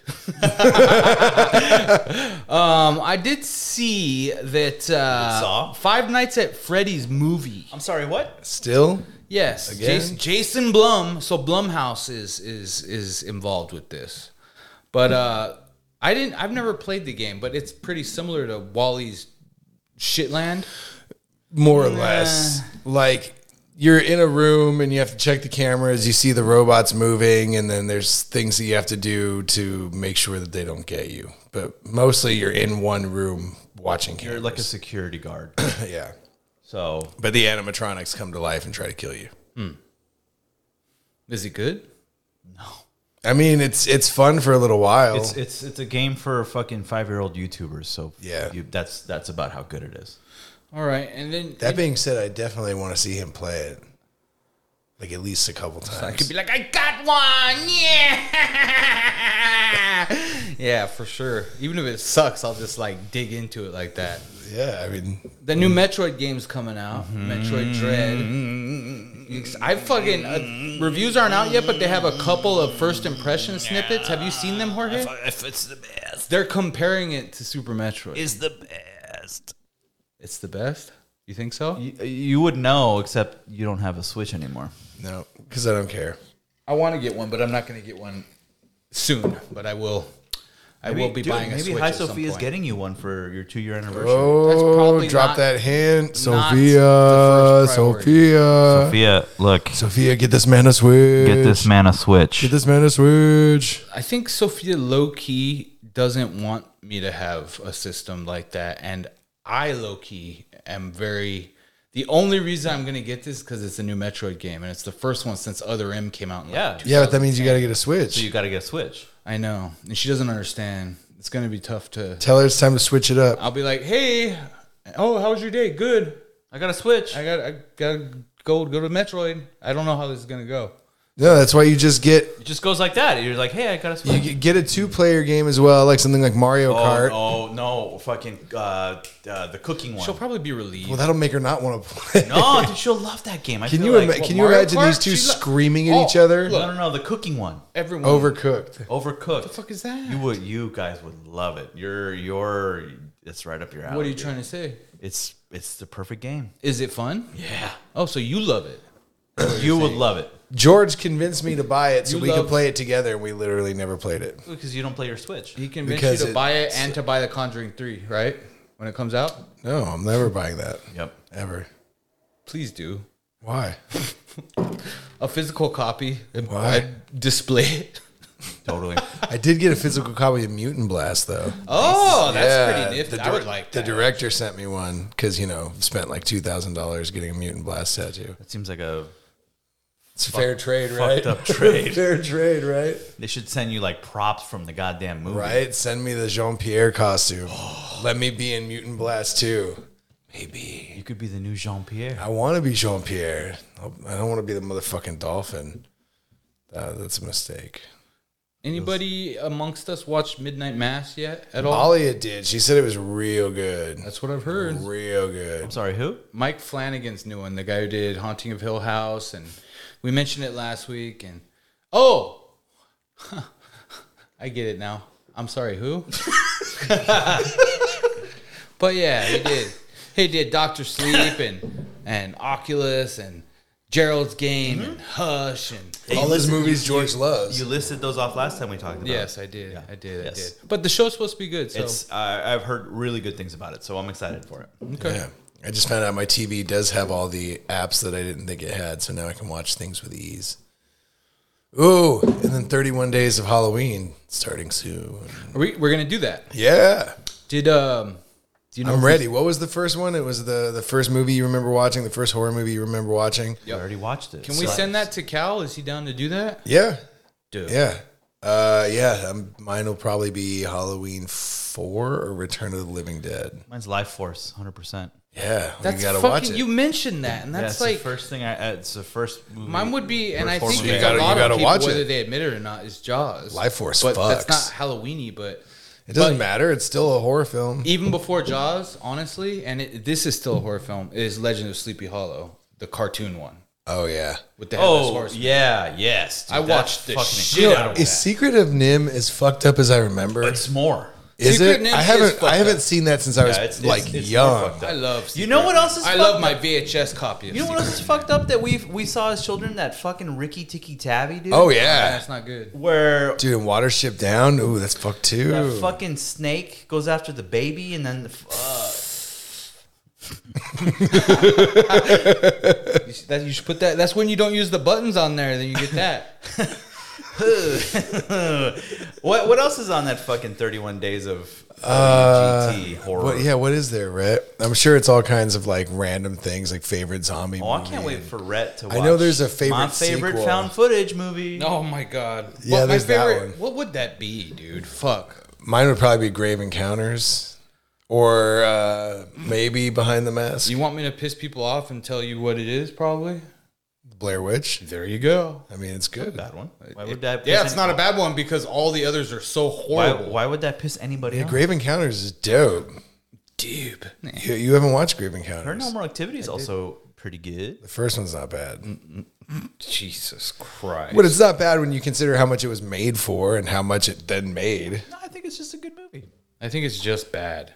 um, I did see that uh, saw? Five Nights at Freddy's movie. I'm sorry, what? Still? Yes, Again? Jason, Jason Blum. So Blumhouse is is is involved with this, but uh, I didn't. I've never played the game, but it's pretty similar to Wally's Shitland. More or less. Like, you're in a room and you have to check the cameras. You see the robots moving, and then there's things that you have to do to make sure that they don't get you. But mostly you're in one room watching cameras. You're like a security guard. yeah. So But the animatronics come to life and try to kill you. Is it good? I mean, it's it's fun for a little while. it's it's it's a game for fucking five year old YouTubers. So Yeah. you, that's that's about how good it is. All right, and then that being said, I definitely want to see him play it. Like at least a couple times. I could be like, I got one, yeah, yeah, for sure. Even if it sucks, I'll just like dig into it like that. yeah, I mean, The new Metroid game's coming out, Metroid Dread. I fucking uh, reviews aren't out yet, but they have a couple of first impression snippets. Have you seen them, Jorge? If it's the best, They're comparing it to Super Metroid. is the best. It's the best. You think so? You, you would know, except you don't have a Switch anymore. no, because I don't care. I want to get one, but I'm not going to get one soon. But I will. I will be dude, buying a maybe Switch. High at some Sophia is point. getting you one for your two year anniversary. Oh, probably drop not- that hint. not Sophia, the first priority. Sophia. Sophia, look, Sophia, get this man a Switch. get this man a Switch. Get this man a Switch. I think Sophia low key doesn't want me to have a system like that, and I low key am very. The only reason I'm gonna get this because it's a new Metroid game, and it's the first one since Other M came out. In Yeah. like Yeah, but that means you got to get a Switch. So you got to get a Switch. I know, and she doesn't understand. It's gonna be tough to. Tell her it's time to switch it up. I'll be like, hey, oh, how was your day? Good. I got a Switch. I got, I gotta go go to Metroid. I don't know how this is gonna go. No, that's why you just get It just goes like that. You're like, hey, I got a you Switch. get- get a two-player game as well, like something like Mario Kart. Oh, oh no, fucking uh, uh, the cooking one. She'll probably be relieved. Well, that'll make her not want to play. No, dude, she'll love that game. I Can feel you like, ima- well, can you Mario imagine Kart? these two She lo- screaming at Oh, each other? look. no, no, no, the cooking one. Everyone. Overcooked. Overcooked. the fuck is that? You would, you guys would love it. You're, you're, it's right up your alley. What are you dude. trying to say? It's, it's the perfect game. Is it fun? Yeah, Oh, so you love it. you would love it George convinced me to buy it so You we love- could play it together, and we literally never played it. because you don't play your Switch. He convinced Because you to it- buy it and to buy The Conjuring three, right? When it comes out? No, I'm never buying that. Yep. Ever. Please do. Why? A physical copy. and Why? I'd display it. Totally. I did get a physical copy of Mutant Blast, though. Oh, that's Yeah, pretty nifty. the I would dir- like The that. director sent me one because, you know, spent like two thousand dollars getting a Mutant Blast tattoo. That seems like a It's a fair trade, fucked right? up trade. Fair trade, right? They should send you like props from the goddamn movie. Right? Send me the Jean Pierre costume. Let me be in Mutant Blast too. Maybe. You could be the new Jean Pierre. I want to be Jean Pierre. I don't want to be the motherfucking dolphin. Uh, that's a mistake. Anybody amongst us watched Midnight Mass yet at all? Alia did. She said it was real good. That's what I've heard. Real good. I'm sorry, who? Mike Flanagan's new one, the guy who did Haunting of Hill House, and we mentioned it last week. And oh, I get it now. I'm sorry, who? But yeah, he did. He did Doctor Sleep and and Oculus and Gerald's Game and Hush and All those movies George loves. You listed those off last time we talked about. yes, I did, I did, Yes. I did. But the show's supposed to be good. So It's uh, I've heard really good things about it, so I'm excited for it. okay. Yeah. I just found out my T V does have all the apps that I didn't think it had, so now I can watch things with ease. Ooh, and then thirty-one Days of Halloween starting soon. Are we, we're gonna do that. Yeah. Did um? Do you know I'm if ready. What was the first one? It was the, the first movie you remember watching, the first horror movie you remember watching? I already watched it. Can we So- send that to Cal? Is he down to do that? Yeah. Dude. Yeah. Uh, yeah. Um, mine will probably be Halloween four or Return of the Living Dead. Mine's Life Force, one hundred percent. Yeah. That's you got to fucking. watch it. You mentioned that, and Yeah, that's it's like the first thing I. Uh, it's the first movie. mine would be, and I first horror think movie You a gotta- lot you of gotta people, watch it. whether they admit it or not, is Jaws. Life Force but that's fucks. not Halloweeny, but It doesn't but matter. It's still a horror film. even before Jaws, honestly, and it, this is still a horror film, is Legend of Sleepy Hollow, the cartoon one Oh, yeah. with the headless Oh horseman. yeah, yes. dude, I that's watched the fucking shit incredible. out of Is that. Secret of Nim as fucked up as I remember? It's more. Is Secret it? Nim I is haven't. fucked I haven't up. seen that since I was Yeah, it's- it's- like it's more young. fucked up. I love. You know what else is I fucked love my up? V H S copy. Of You know what else is fucked up that we we saw as children? That fucking Ricky Tikki Tavi dude. Oh Yeah, yeah, that's not good. Where dude. And Watership Down. Ooh, that's fucked too. that fucking snake goes after the baby, and then the, uh, You should, that, you should put that. That's when you don't use the buttons on there. Then you get that. what what else is on that fucking thirty-one Days of Uh, G T horror? What, yeah, what is there, Rhett? I'm sure it's all kinds of like random things, like favorite zombie. Oh, I movie can't wait and- for Rhett to watch. I know there's a favorite my favorite sequel. found footage movie. Oh my god. Yeah, What- my there's that favorite. one. What would that be, dude? Fuck. Mine would probably be Grave Encounters, or uh, maybe Behind the Mask. You want me to piss people off and tell you what it is? Probably. Blair Witch. There you go. I mean, it's good. Bad one. Why would that? Yeah, piss it's not a bad one because all the others are so Why, horrible. why would that piss anybody Yeah, off? Grave Encounters is dope. Dude. You, you haven't watched Grave Encounters? Paranormal Activity is also pretty good. The first one's not bad. Jesus Christ. But it's not bad when you consider how much it was made for and how much it then made. No, I think it's just a good movie. I think it's just bad.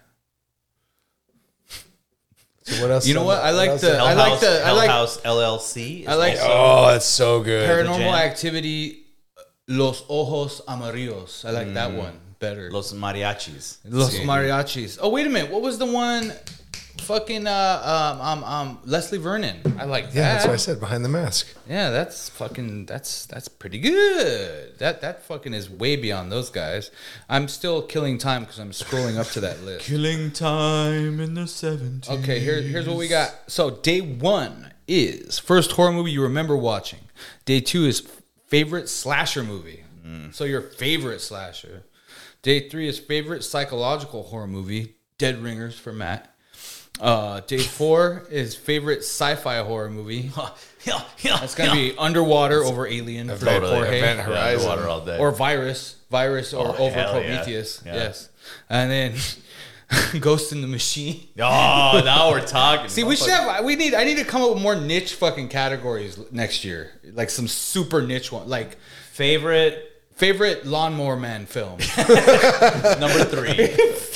So what else? You know what? I like else- the- I like Hellhouse, the- I like- Hellhouse L L C. Is I like- also- Oh, that's so good. Paranormal jam. Activity, Los Ojos Amarillos. I like that one better. Los Mariachis. Los See. Mariachis. Oh, wait a minute. What was the one? Fucking uh, um, um, um, Leslie Vernon. I like that. Yeah, that's what I said. Behind the Mask. Yeah, that's fucking. That's that's pretty good. That that fucking is way beyond those guys. I'm still killing time because I'm scrolling up to that list. Killing time in the seventies. Okay, here, here's what we got. So day one is first horror movie you remember watching. Day two is favorite slasher movie. So your favorite slasher. Day three is favorite psychological horror movie. Dead Ringers for Matt. Uh, day four is favorite sci-fi horror movie. That's gonna be Underwater over Alien for Event- Jorge. Event Horizon. Water all day. Or Virus, Virus, or Oh, over hell yeah. Prometheus. Yeah. Yes, and then Ghost in the Machine. Oh, now we're talking. See, we should have. We need. I need to come up with more niche fucking categories next year, like some super niche one, like favorite favorite Lawnmower Man film, number three.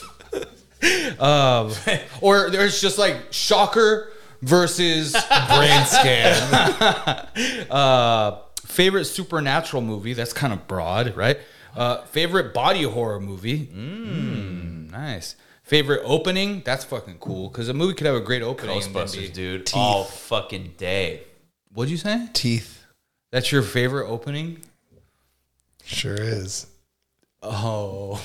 um, or there's just like Shocker versus Brain Scan. uh, favorite supernatural movie. That's kind of broad, right? Uh, favorite body horror movie. Mm, nice. Favorite opening. That's fucking cool because a movie could have a great opening. and then Ghostbusters, be- dude. All fucking day. What'd you say? Teeth. That's your favorite opening? Sure is. Oh,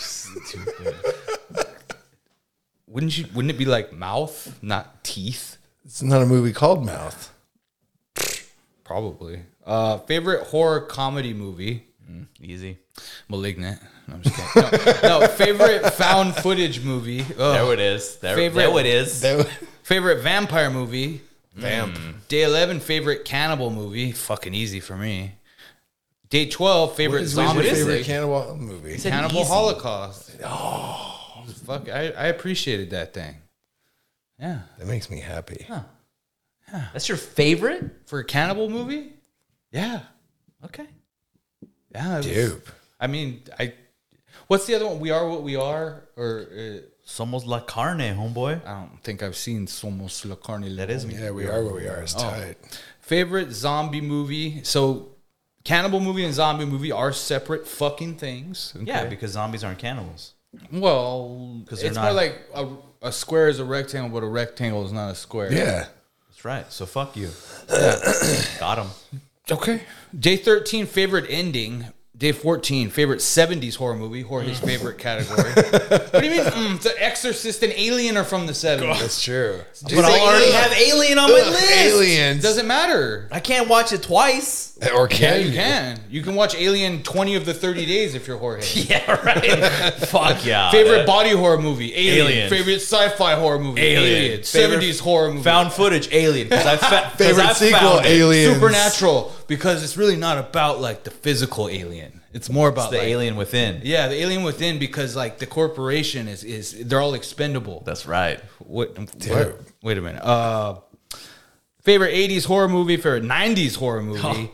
wouldn't you? Wouldn't it be like mouth, not teeth? It's not a movie called Mouth. Probably. Uh, favorite horror comedy movie? Easy. Malignant. No, I'm just kidding. No, no, favorite found footage movie. Oh. There it is. There, Favorite- there it is. Favorite vampire movie? Vamp. Day eleven. Favorite cannibal movie? Fucking easy for me. Day twelve. Favorite What is zombie your is favorite it? cannibal movie? said Cannibal easy. Holocaust. Oh, fuck! I, I appreciated that thing. Yeah, That makes me happy. That's your favorite? for a cannibal movie. Yeah, Okay. yeah. it was- Dupe. I mean, I. What's the other one? We Are What We Are, or uh, Somos la carne, homeboy. I don't think I've seen Somos la Carne. That is me. Yeah, we are what we are. It's tight. Favorite zombie movie. So, cannibal movie and zombie movie are separate fucking things. Yeah, okay? because zombies aren't cannibals. Well, 'Cause they're it's not- more like a, a square is a rectangle, but a rectangle is not a square. Yeah. That's right. So fuck you. Got him. Okay. Day thirteen, favorite ending. Day fourteen, favorite seventies horror movie. Jorge's favorite category. What do you mean? Mm, The Exorcist and Alien are from the seventies. That's true. But I already have Alien on my list. Aliens. Doesn't matter. I can't watch it twice. Or Yeah, can you can. You can watch Alien twenty of the thirty days if you're Jorge. Yeah, right. Fuck yeah. Favorite body horror movie? Alien. Alien. Favorite sci-fi horror movie? Alien. Alien. seventies horror movie? Found footage, Alien. Because I fa- 'cause Favorite I sequel, found it. Aliens. Supernatural, because it's really not about like the physical alien. It's more about The like, alien within. Yeah, the alien within, because like the corporation is is they're all expendable. That's right. What? what? Wait a minute. Uh, favorite eighties horror movie. Favorite nineties horror movie.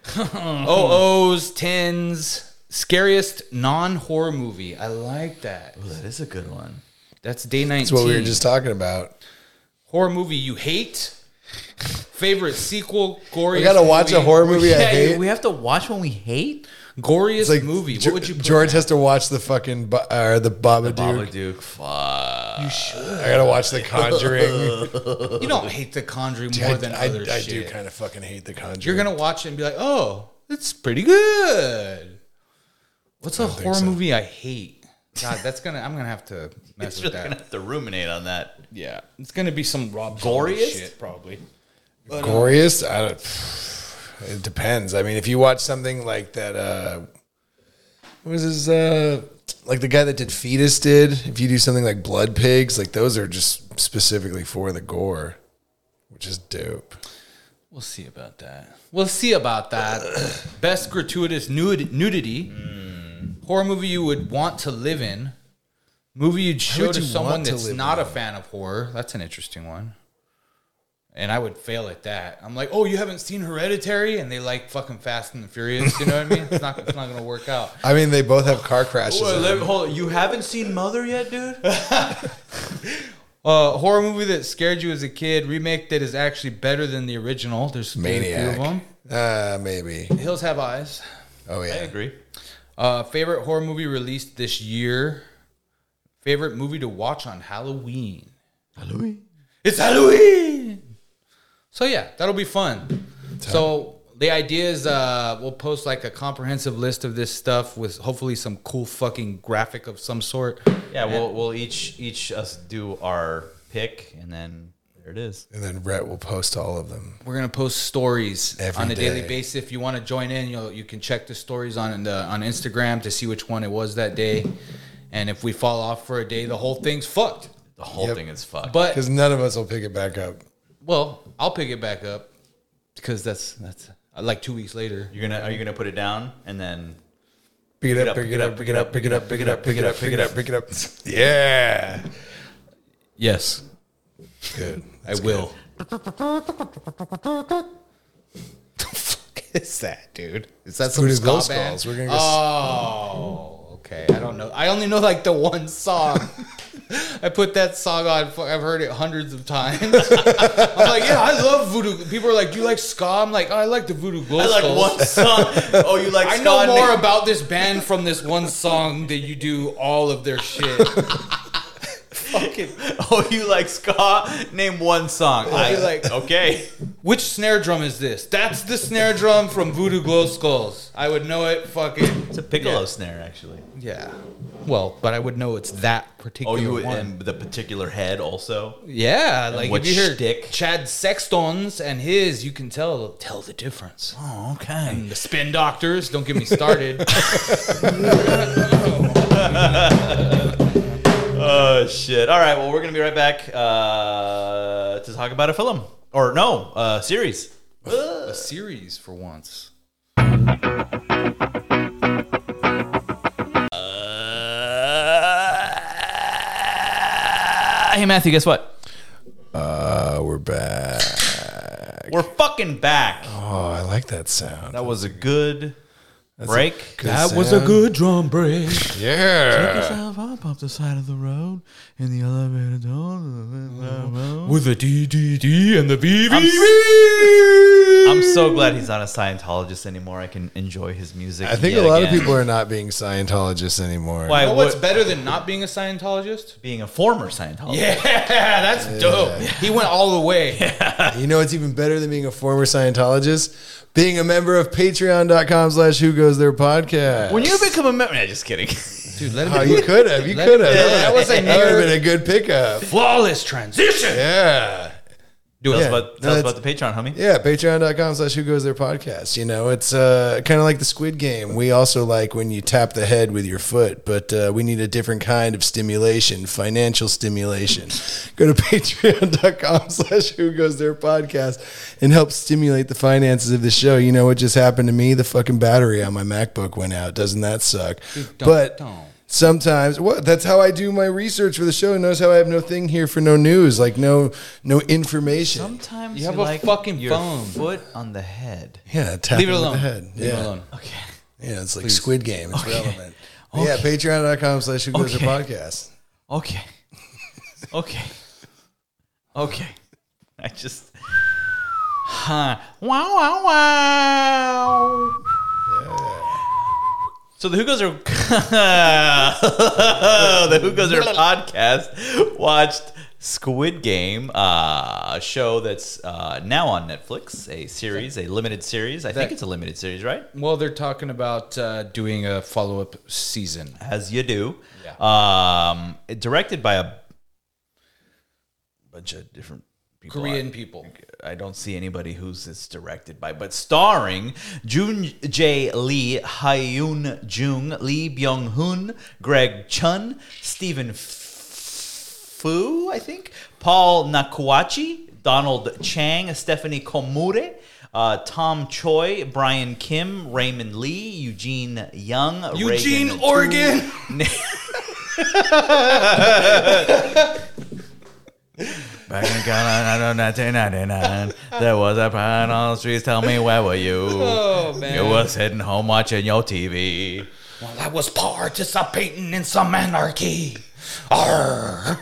Oh, O's, tens. Scariest non-horror movie. I like that. Ooh, that is a good one. That's day nineteen. That's what we were just talking about. Horror movie you hate. Favorite sequel. Goriest We gotta watch movie. a horror movie I Yeah, hate. we have to watch one we hate. Goriest It's like movie. Ge- What would you put George that? has to watch the fucking bu- or the Babadook. Babadook. Fuck. You should. I gotta watch The Conjuring. You don't hate The Conjuring Dude, more I, than I, other I shit. do kind of fucking hate The Conjuring. You're gonna watch it and be like, oh, it's pretty good. What's a don't think horror so. movie I hate? God, that's gonna. I'm gonna have to mess It's with really that. gonna have to ruminate on that. Yeah, it's gonna be some Rob Zombie Goriest? shit probably. Goriest? I don't. It depends. I mean, if you watch something like that, uh, what was his, uh, like the guy that did Fetus did. If you do something like Blood Pigs, like those are just specifically for the gore, which is dope. We'll see about that. We'll see about that. Best gratuitous nud- nudity. Horror movie you would want to live in. Movie you'd show would to you someone want to that's live not in? a fan of horror. That's an interesting one. And I would fail at that. I'm like, oh, you haven't seen Hereditary? And they like fucking Fast and the Furious. You know what I mean? It's not, it's not going to work out. I mean, they both have car crashes. Wait, in let- them. hold on. You haven't seen Mother yet, dude? Uh, horror movie that scared you as a kid. Remake that is actually better than the original. There's a few of Maniac. them. Uh, maybe. Hills Have Eyes. Oh I yeah. agree. Uh, favorite horror movie released this year. Favorite movie to watch on Halloween. Halloween. It's Halloween. So yeah, that'll be fun. So the idea is uh, we'll post like a comprehensive list of this stuff with hopefully some cool fucking graphic of some sort. Yeah, we'll we'll each each us do our pick, and then there it is. And then Rhett will post all of them. We're gonna post stories Every on a daily day. basis. If you want to join in, you you can check the stories on the, on Instagram to see which one it was that day. And if we fall off for a day, the whole thing's fucked. The whole Yep. thing is fucked. But Because none of us will pick it back up. well, I'll pick it back up because that's that's like two weeks later. you're gonna are you gonna put it down and then Pick it up, pick it up, pick it up, pick it up, pick it up, pick it up, pick it up, pick it up. Yeah. Yes, Good. I will. The fuck is that, dude? Is that some Voodoo ska Glow band? Skulls. We're gonna go. Oh, okay. I don't know. I only know like the one song. I put that song on. Fuck, I've heard it hundreds of times. I'm like, yeah, I love voodoo. People are like, do you like ska? I'm like, oh, I like the Voodoo Glow I like Skulls. one song. Oh, you like I ska know and more they- about this band from this one song that you do all of their shit. Fucking. Oh, you like ska? Name one song. I like- okay. Which snare drum is this? That's the snare drum from Voodoo Glow Skulls. I would know it. Fucking. It's a piccolo Yeah. snare, actually. Yeah. Well, but I would know it's that particular Oh, you would, one. and the particular head also. Yeah, like what if you hear shtick? Chad Sexton's and his, you can tell tell the difference. Oh, okay. And the Spin Doctors, don't get me started. Oh shit! All right, well, we're gonna be right back uh, to talk about a film or no, uh, series. A series for once. Hey, Matthew, guess what? Uh, we're back. We're fucking back. Oh, I like that sound. That was a good break. Good sound. good drum break. Yeah. Yourself up off the side of the road in the elevator door. With the D D D and the B B B. I'm so glad he's not a Scientologist anymore. I can enjoy his music. I think yet a lot again. of people are not being Scientologists anymore. Why? You know what's What- better than not being a Scientologist? being a former Scientologist. Yeah, that's dope. He went all the way. You know what's even better than being a former Scientologist? Being a member of patreon.com slash who goes there podcast. When you become a member, nah, just kidding. Dude, let him Oh, you could have. You Let could him- have. Yeah, that was a That would have near- been a good pickup. flawless transition. Yeah. Tell us Yeah. about, tell No, us it's- about the Patreon, homie. Yeah, patreon.com slash who goes there podcast. You know, it's uh, kind of like the Squid Game. We also like when you tap the head with your foot, but uh, we need a different kind of stimulation, financial stimulation. Go to patreon.com slash who goes there podcast and help stimulate the finances of the show. You know what just happened to me? The fucking battery on my MacBook went out. Doesn't that suck? don't- but don't. sometimes what that's how I do my research for the show. Notice how I have no thing here for no news, like no no information. Sometimes You have a like fucking your phone. foot on the head. Yeah, tap Leave it with alone. the head. Leave yeah. it alone. Okay. Yeah, it's like Squid Game. It's relevant. But Yeah, patreon.com slash who goes Okay. there podcast. Okay. Okay. Okay. I just. Huh. Wow, wow, wow. So the Who Goes There, the Who Goes There podcast watched Squid Game, uh, a show that's uh, now on Netflix, a series, a limited series. I think That- it's a limited series, right? Well, they're talking about uh, doing a follow-up season. As you do. Yeah. Um, it- directed by a bunch of different people. Korean I- people. I don't see anybody who's it's directed by, but starring Jun Jae Lee, Hyun Jung, Lee Byung Hun, Greg Chun, Stephen F- Fu, I think, Paul Nakuachi, Donald Chang, Stephanie Komure, uh, Tom Choi, Brian Kim, Raymond Lee, Eugene Young, Eugene, Reagan Oregon. Back in nineteen ninety-nine, there was a pine on the streets. Tell me, where were you? Oh, man. You was sitting home watching your T V. Well, I was participating in some anarchy. Arr.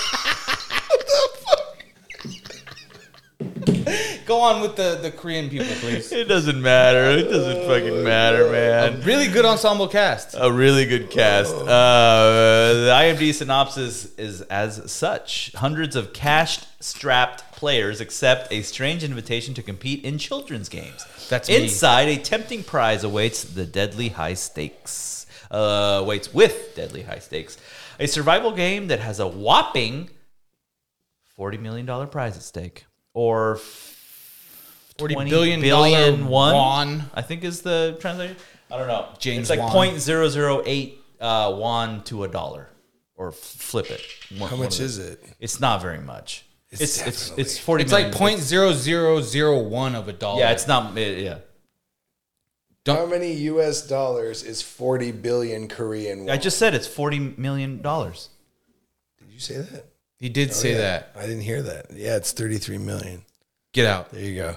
Go on with the, the Korean people, please. It doesn't matter. It doesn't fucking matter, man. Really good ensemble cast. A really good cast. Uh, the I M D B synopsis is as such: hundreds of cash-strapped players accept a strange invitation to compete in children's games. That's me. Inside, a tempting prize awaits the deadly high stakes. Uh, waits with deadly high stakes. A survival game that has a whopping forty million dollars prize at stake, or forty twenty billion billion dollar won, won. I think is the translation. I don't know. James it's like won. point zero zero eight uh, won to a dollar, or f- flip it. One- How one much of the- is it? It's not very much. It's It's it's definitely- it's forty. It's like million. point zero zero zero one of a dollar. Yeah, it's not. It, yeah, How many U S dollars is forty billion Korean won? I just said it's forty million dollars. Did you say that? He did say Yeah, that. I didn't hear that. Yeah, it's thirty-three million. Get out. There you go.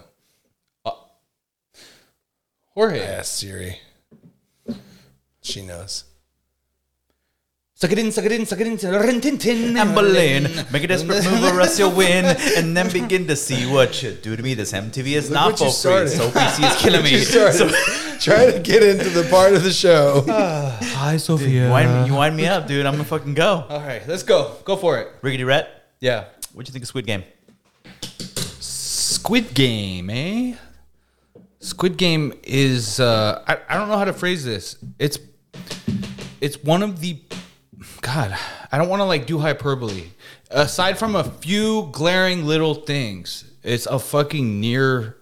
Jorge. I asked Siri. She knows. Suck it in, suck it in, suck it in. Rin-tin-tin. And Berlin, make a desperate move or else you'll win, and then begin to see what you do to me. This M T V is Look not what you for free, started. so P C is killing me. You started So- trying to get into the part of the show. Hi, Sophia. you, wind, you wind me up, dude. I'm gonna fucking go. All right, let's go. Go for it. Riggedy Rhett, Yeah. what'd you think of Squid Game? Squid Game, eh? Squid Game is uh I, I don't know how to phrase this. It's it's one of the God, I don't want to like do hyperbole. Aside from a few glaring little things, it's a fucking near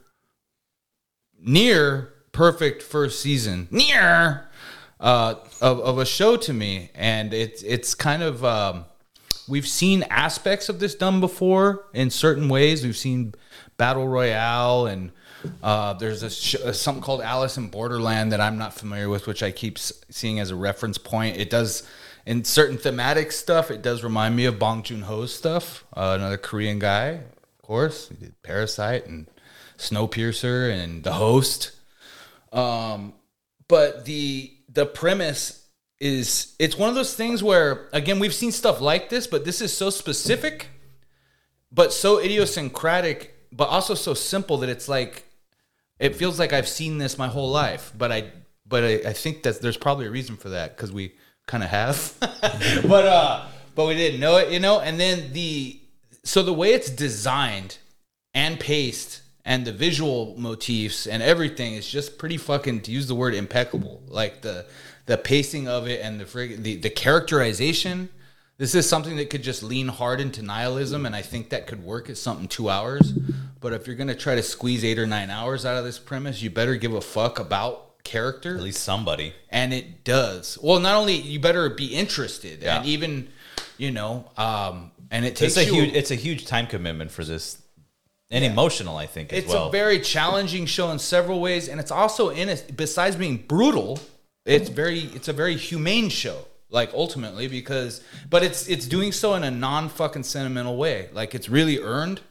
near perfect first season. Near uh of, of a show to me. And it's it's kind of um we've seen aspects of this done before in certain ways. We've seen Battle Royale, and uh, there's a sh- uh, something called Alice in Borderland that I'm not familiar with, which I keep s- seeing as a reference point. It does, in certain thematic stuff, it does remind me of Bong Joon-ho's stuff, uh, another Korean guy, of course. He did Parasite and Snowpiercer and The Host. Um, but the the premise is, it's one of those things where, again, we've seen stuff like this, but this is so specific, but so idiosyncratic, but also so simple that it's like, It feels like I've seen this my whole life, but I but I, I think that there's probably a reason for that because we kind of have, but uh, but we didn't know it, you know. And then the so the way it's designed and paced and the visual motifs and everything is just pretty fucking, to use the word, impeccable. Like the the pacing of it and the frig- the the characterization. This is something that could just lean hard into nihilism, and I think that could work at something two hours. But if you're going to try to squeeze eight or nine hours out of this premise, you better give a fuck about character. At least somebody. And it does. Well, not only, you better be interested. Yeah. And even, you know, um, and it takes It's a you... huge. It's a huge time commitment for this, and emotional, I think, as It's well. a very challenging show in several ways, and it's also, in a, besides being brutal, it's very it's a very humane show. Like, ultimately, because, but it's it's doing so in a non fucking sentimental way. Like, it's really earned.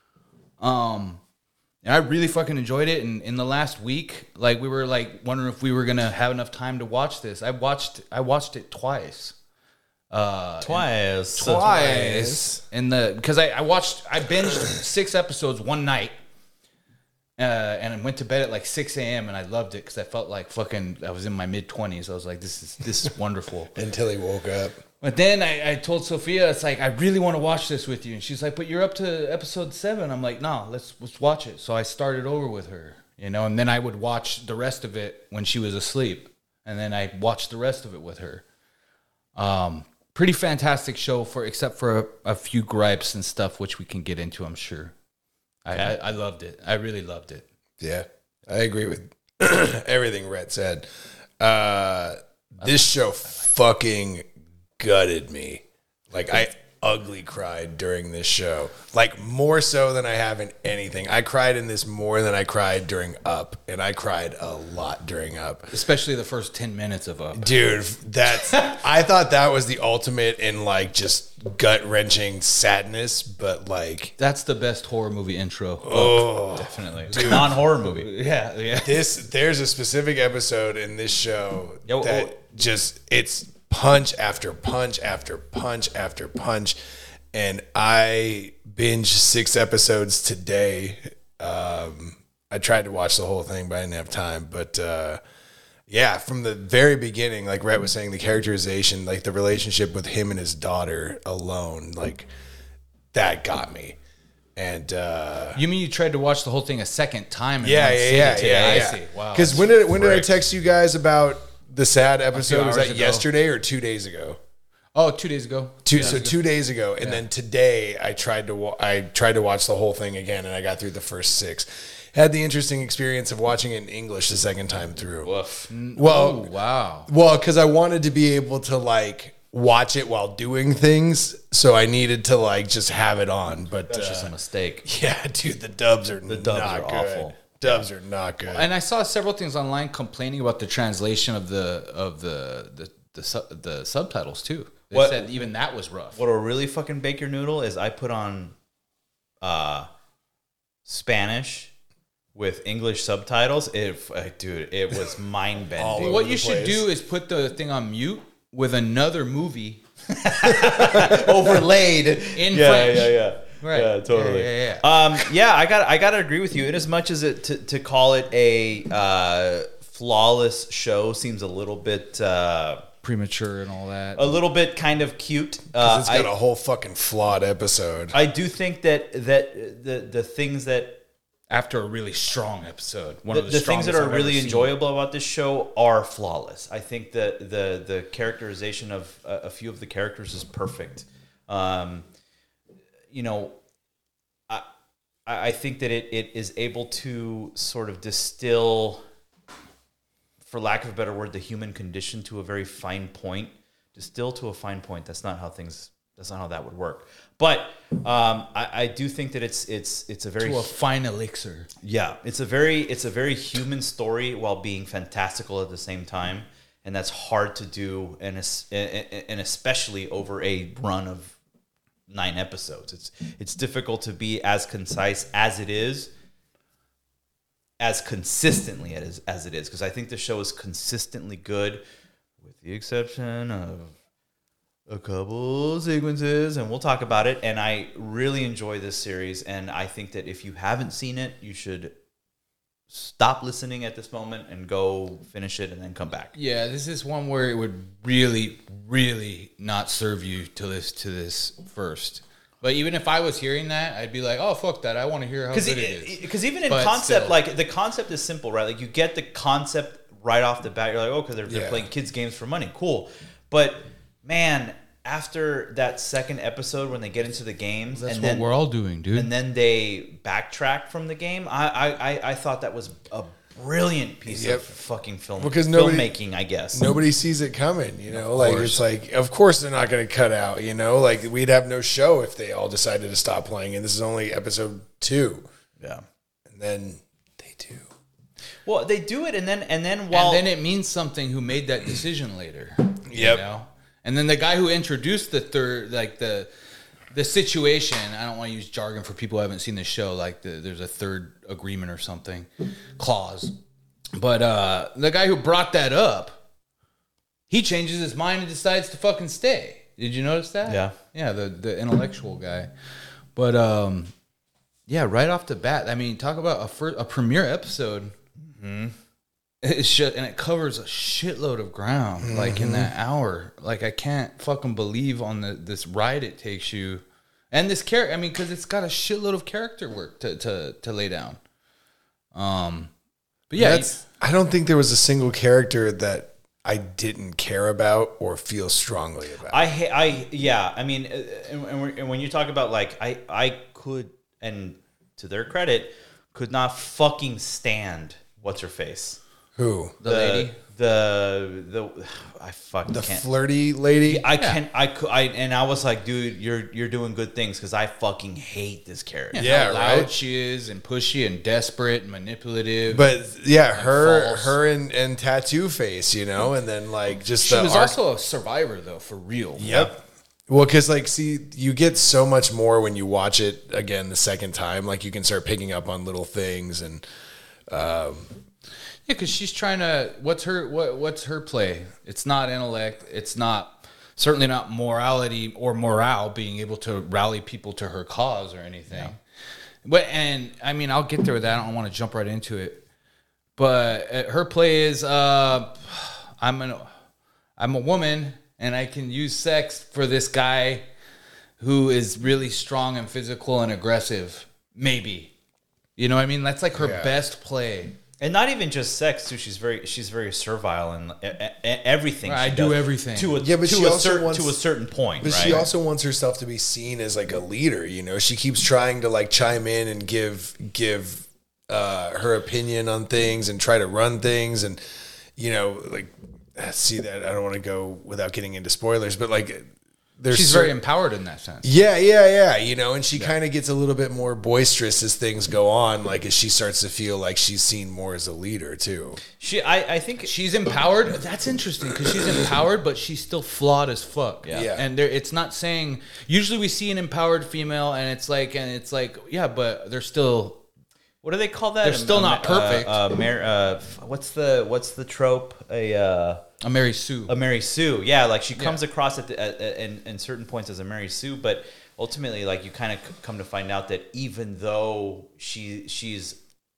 Um, and I really fucking enjoyed it. And in the last week, like, we were like wondering if we were gonna have enough time to watch this. I watched I watched it twice. Uh, Twice. twice in the because I, I watched I binged six episodes one night. Uh, and I went to bed at like six a.m. and I loved it because I felt like fucking I was in my mid twenties. I was like, this is this is wonderful. Until he woke up. But then I, I told Sophia, it's like, I really want to watch this with you. And she's like, but you're up to episode seven. I'm like, no, let's let's watch it. So I started over with her, you know, and then I would watch the rest of it when she was asleep. And then I watched the rest of it with her. Um, pretty fantastic show, for except for a, a few gripes and stuff, which we can get into, I'm sure. I, I, I loved it. I really loved it. Yeah, I agree with everything Rhett said. Uh, this show fucking gutted me. Like, I ugly cried during this show. Like, more so than I have in anything. I cried in this more than I cried during Up, and I cried a lot during Up. Especially the first ten minutes of Up. Dude, that's I thought that was the ultimate in, like, just gut-wrenching sadness, but, like, That's the best horror movie intro. oh, Definitely. It's a non-horror movie. Yeah, yeah. this there's a specific episode in this show Yo, that oh. just it's punch after punch after punch after punch, and I binged six episodes today. um I tried to watch the whole thing, but I didn't have time. But uh yeah, from the very beginning, like Rhett was saying, the characterization, like the relationship with him and his daughter alone, like, that got me. And uh You mean you tried to watch the whole thing a second time? in yeah, one yeah, sitting yeah, today? yeah, I yeah. see. Wow. Because when did when did I text you guys about the sad episode? Was hours that ago. yesterday or two days ago? Oh, two days ago. Two, so two days ago, and then today I tried to wa- I tried to watch the whole thing again, and I got through the first six. Had the interesting experience of watching it in English the second time through. Woof. Well, Oh, wow. well, because I wanted to be able to, like, watch it while doing things, so I needed to, like, just have it on. But That's just uh, a mistake. yeah, dude, the dubs are dubs not are good. awful. Dubs are not good. And I saw several things online complaining about the translation of the of the the the, su- the subtitles too. They What- said even that was rough. What'll really fucking bake your noodle is I put on uh, Spanish with English subtitles. It, uh, dude, it was mind All bending. over What the you should place. do is put the thing on mute with another movie Overlaid in yeah, French. Yeah, yeah, Right. Yeah, totally. Yeah, yeah, Um, yeah, I got, I got to agree with you. In as much as it to, to call it a uh, flawless show seems a little bit, uh, Premature and all that. a little bit kind of cute. 'Cause Uh, it's got I, a whole fucking flawed episode. I do think that that the the things that After a really strong episode. One the, of the, the things that strongest are I've really ever seen. enjoyable about this show are flawless. I think that the the characterization of a, a few of the characters is perfect. Um, you know, I I think that it, it is able to sort of distill, for lack of a better word, the human condition to a very fine point. Distill to a fine point. That's not how things. That's not how that would work. But um, I, I do think that it's it's it's a very To a fine elixir. yeah, it's a very it's a very human story while being fantastical at the same time, and that's hard to do, and es- and especially over a run of nine episodes. It's it's difficult to be as concise as it is, as consistently as as it is, because I think the show is consistently good, with the exception of a couple sequences, and we'll talk about it. And I really enjoy this series, and I think that if you haven't seen it, you should stop listening at this moment and go finish it and then come back. Yeah, this is one where it would really, really not serve you to listen to this first. But even if I was hearing that, I'd be like, oh, fuck that. I want to hear how good it is. Because even in But concept, still. like the concept is simple, right? Like you get the concept right off the bat. You're like, oh, because they're, they're Yeah. playing kids games for money. Cool. But man, after that second episode when they get into the games, That's and what then we're all doing, dude. and then they backtrack from the game, I I, I, I thought that was a brilliant piece Yep. of fucking film Because nobody- filmmaking, I guess. Nobody sees it coming, you know. Like it's like, of course they're not going to cut out, you know. Like we'd have no show if they all decided to stop playing, and this is only episode two, Yeah. and then they do. Well, they do it, and then and then while and then it means something who made that decision later. Yep. You know? And then the guy who introduced the third, like the the situation, I don't want to use jargon for people who haven't seen the show, like the, there's a third agreement or something, clause. But uh, the guy who brought that up, he changes his mind and decides to fucking stay. Did you notice that? Yeah. Yeah, the, the intellectual guy. But um, yeah, right off the bat, I mean, talk about a, fir- a premiere episode. It's shit, and it covers a shitload of ground, like in that hour. Like I can't fucking believe on the this ride it takes you, and this character. I mean, because it's got a shitload of character work to to to lay down. Um, but yeah, That's. I don't think there was a single character that I didn't care about or feel strongly about. I ha- I yeah, I mean, uh, and, and we're- and when you talk about like I I could, and to their credit, could not fucking stand what's her face. Who? the, lady. the the I fucking The can't. flirty lady? I can I could I and I was like, dude, you're you're doing good things because I fucking hate this character. Yeah, how loud right? she is, and pushy, and desperate, and manipulative. But yeah, her false. her and, and tattoo face, you know, and then like just she the was arc- also a survivor, though, for real. Yep. Well, because like, see, you get so much more when you watch it again the second time. Like, you can start picking up on little things, and Yeah, because she's trying to. What's her what? What's her play? It's not intellect. It's not certainly not morality or morale. Being able to rally people to her cause or anything. But and I mean, I'll get there with that. I don't want to jump right into it. But uh, her play is, uh, I'm an, I'm a woman, and I can use sex for this guy who is really strong and physical and aggressive. Maybe, you know what I mean? That's like her Yeah. best play. And not even just sex too. She's very she's very servile and e- e- everything. I she do does everything. to a Yeah, but to she a also certain wants- to a certain point. but right? she also wants herself to be seen as like a leader. You know, she keeps trying to like chime in and give give uh, her opinion on things and try to run things, and you know, like see that I don't want to go without getting into spoilers, but like there's She's cer- very empowered in that sense. Yeah, yeah, yeah. You know, and she kind of gets a little bit more boisterous as things go on, like as she starts to feel like she's seen more as a leader too. she I, I think She's empowered. That's interesting because she's empowered, but she's still flawed as fuck. Yeah. Yeah. And there, it's not saying. Usually, we see an empowered female, and it's like, and it's like, yeah, but they're still. what do they call that? They're still not perfect. Uh, uh, Mar- uh, f- what's the what's the trope? A uh, A Mary Sue. a Mary Sue. Yeah, like she comes Yeah. across at, the, at, at in, in certain points as a Mary Sue, but ultimately, like you kind of c- come to find out that even though she she's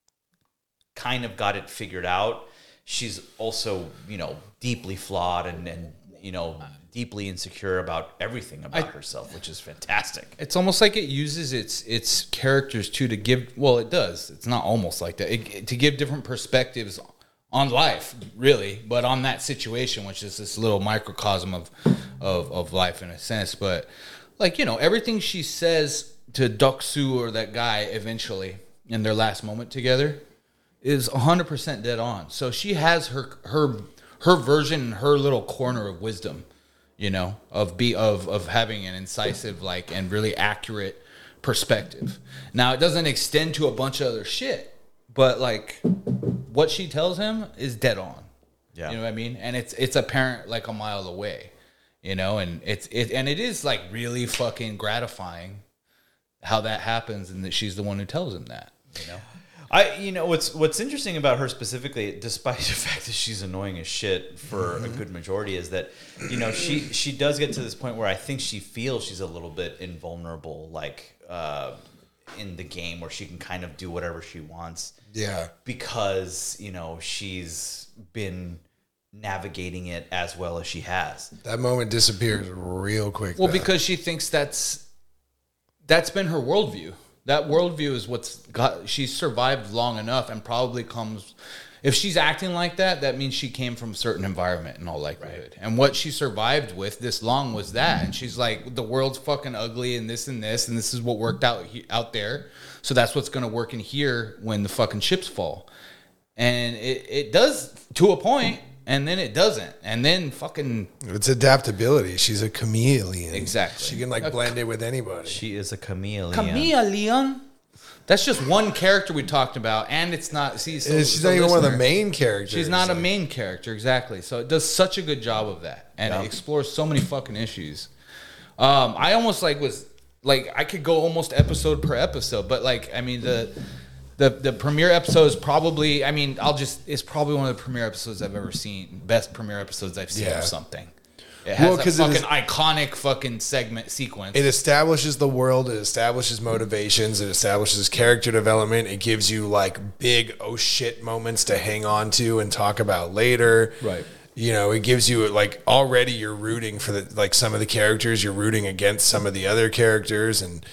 kind of got it figured out, she's also you know deeply flawed and and you know deeply insecure about everything about herself, which is fantastic. It's almost like it uses its its characters too to give. Well, it does. It's not almost like that. It, to give different perspectives on life, really, but on that situation, which is this little microcosm of of of life in a sense. But like you know, everything she says to Doksu or that guy eventually in their last moment together is one hundred percent dead on. So she has her her her version, her little corner of wisdom, you know, of be of of having an incisive like and really accurate perspective. Now it doesn't extend to a bunch of other shit, but like what she tells him is dead on. Yeah. You know what I mean? And it's it's apparent like a mile away, you know, and it's it and it is like really fucking gratifying how that happens and that she's the one who tells him that, you know. I, you know, what's what's interesting about her specifically, despite the fact that she's annoying as shit for a good majority, is that, you know, she she does get to this point where I think she feels she's a little bit invulnerable, like, uh, in the game where she can kind of do whatever she wants. Yeah. Because, you know, she's been navigating it as well as she has. That moment disappears real quick. Well, though. because she thinks that's that's been her worldview. That worldview is what's got. She's survived long enough, and probably comes. If she's acting like that, that means she came from a certain environment in all likelihood. Right. And what she survived with this long was that. And she's like, the world's fucking ugly, and this and this, and this is what worked out he, out there. So that's what's going to work in here when the fucking chips fall. And it, it does to a point. And then it doesn't. And then fucking... It's adaptability. She's a chameleon. Exactly. She can like blend in with anybody. She is a chameleon. Chameleon? That's just one character we talked about. And it's not... See, so, she's so not even one of the listener, main characters. She's not like, a main character, exactly. So it does such a good job of that. And yeah. it explores so many fucking issues. Um, I almost like was... Like, I could go almost episode per episode. But like, I mean, the... The the premiere episode is probably, I mean, I'll just, it's probably one of the premiere episodes I've ever seen. Best premiere episodes I've seen Yeah. of something. It has Well, a 'cause it fucking is- iconic fucking segment sequence. It establishes the world. It establishes motivations. It establishes character development. It gives you like big oh shit moments to hang on to and talk about later. Right. You know, it gives you like already you're rooting for the like some of the characters. You're rooting against some of the other characters, and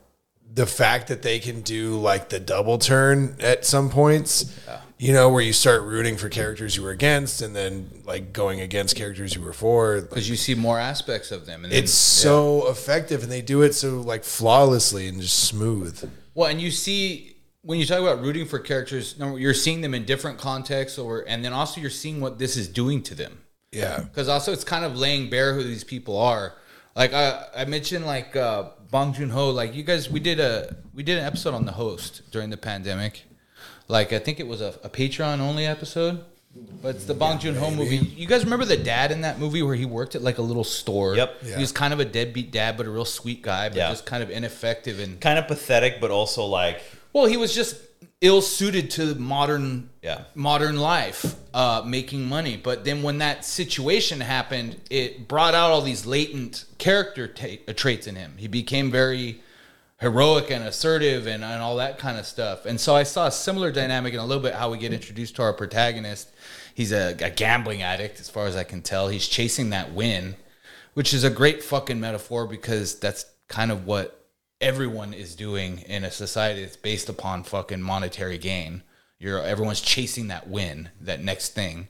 the fact that they can do like the double turn at some points, yeah. you know, where you start rooting for characters you were against and then like going against characters you were for. Because you see more aspects of them. And then, it's so yeah. effective, and they do it so like flawlessly and just smooth. Well, and you see, when you talk about rooting for characters, you're seeing them in different contexts, or and then also you're seeing what this is doing to them. Yeah. Because also it's kind of laying bare who these people are. Like I, I mentioned, like uh, Bong Joon-ho. Like you guys, we did a we did an episode on The Host during the pandemic. Like I think it was a, a Patreon only episode, but it's the Bong Joon-ho movie. You guys remember the dad in that movie where he worked at like a little store? Yep. Yeah. Yeah. He was kind of a deadbeat dad, but a real sweet guy, but Yeah. just kind of ineffective and Kind of pathetic, but also like... well, he was just ill-suited to modern Yeah. modern life, uh, making money. But then when that situation happened, it brought out all these latent character ta- traits in him. He became very heroic and assertive and, and all that kind of stuff. And so I saw a similar dynamic in a little bit how we get introduced to our protagonist. He's a, a gambling addict, as far as I can tell. He's chasing that win, which is a great fucking metaphor because that's kind of what everyone is doing in a society that's based upon fucking monetary gain. You're everyone's chasing that win, that next thing.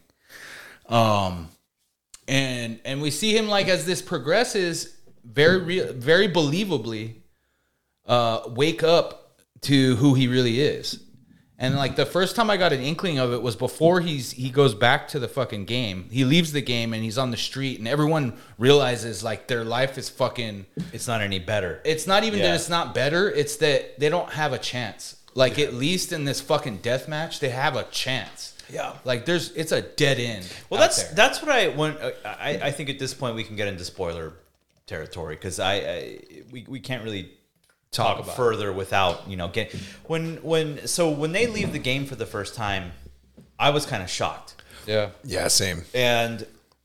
Um, and and we see him like as this progresses, very real, very believably, uh, wake up to who he really is. And like the first time I got an inkling of it was before he's he goes back to the fucking game. He leaves the game and he's on the street, and everyone realizes like their life is fucking. It's not any better. It's not even Yeah. that it's not better. It's that they don't have a chance. Like at least in this fucking death match, they have a chance. Yeah. Like there's it's a dead end. Well, out that's there. that's what I want. I, I think at this point we can get into spoiler territory because I, I we we can't really talk, Talk about further without you know get when when so when they leave the game for the first time, I was kind of shocked. Yeah. Yeah, same. And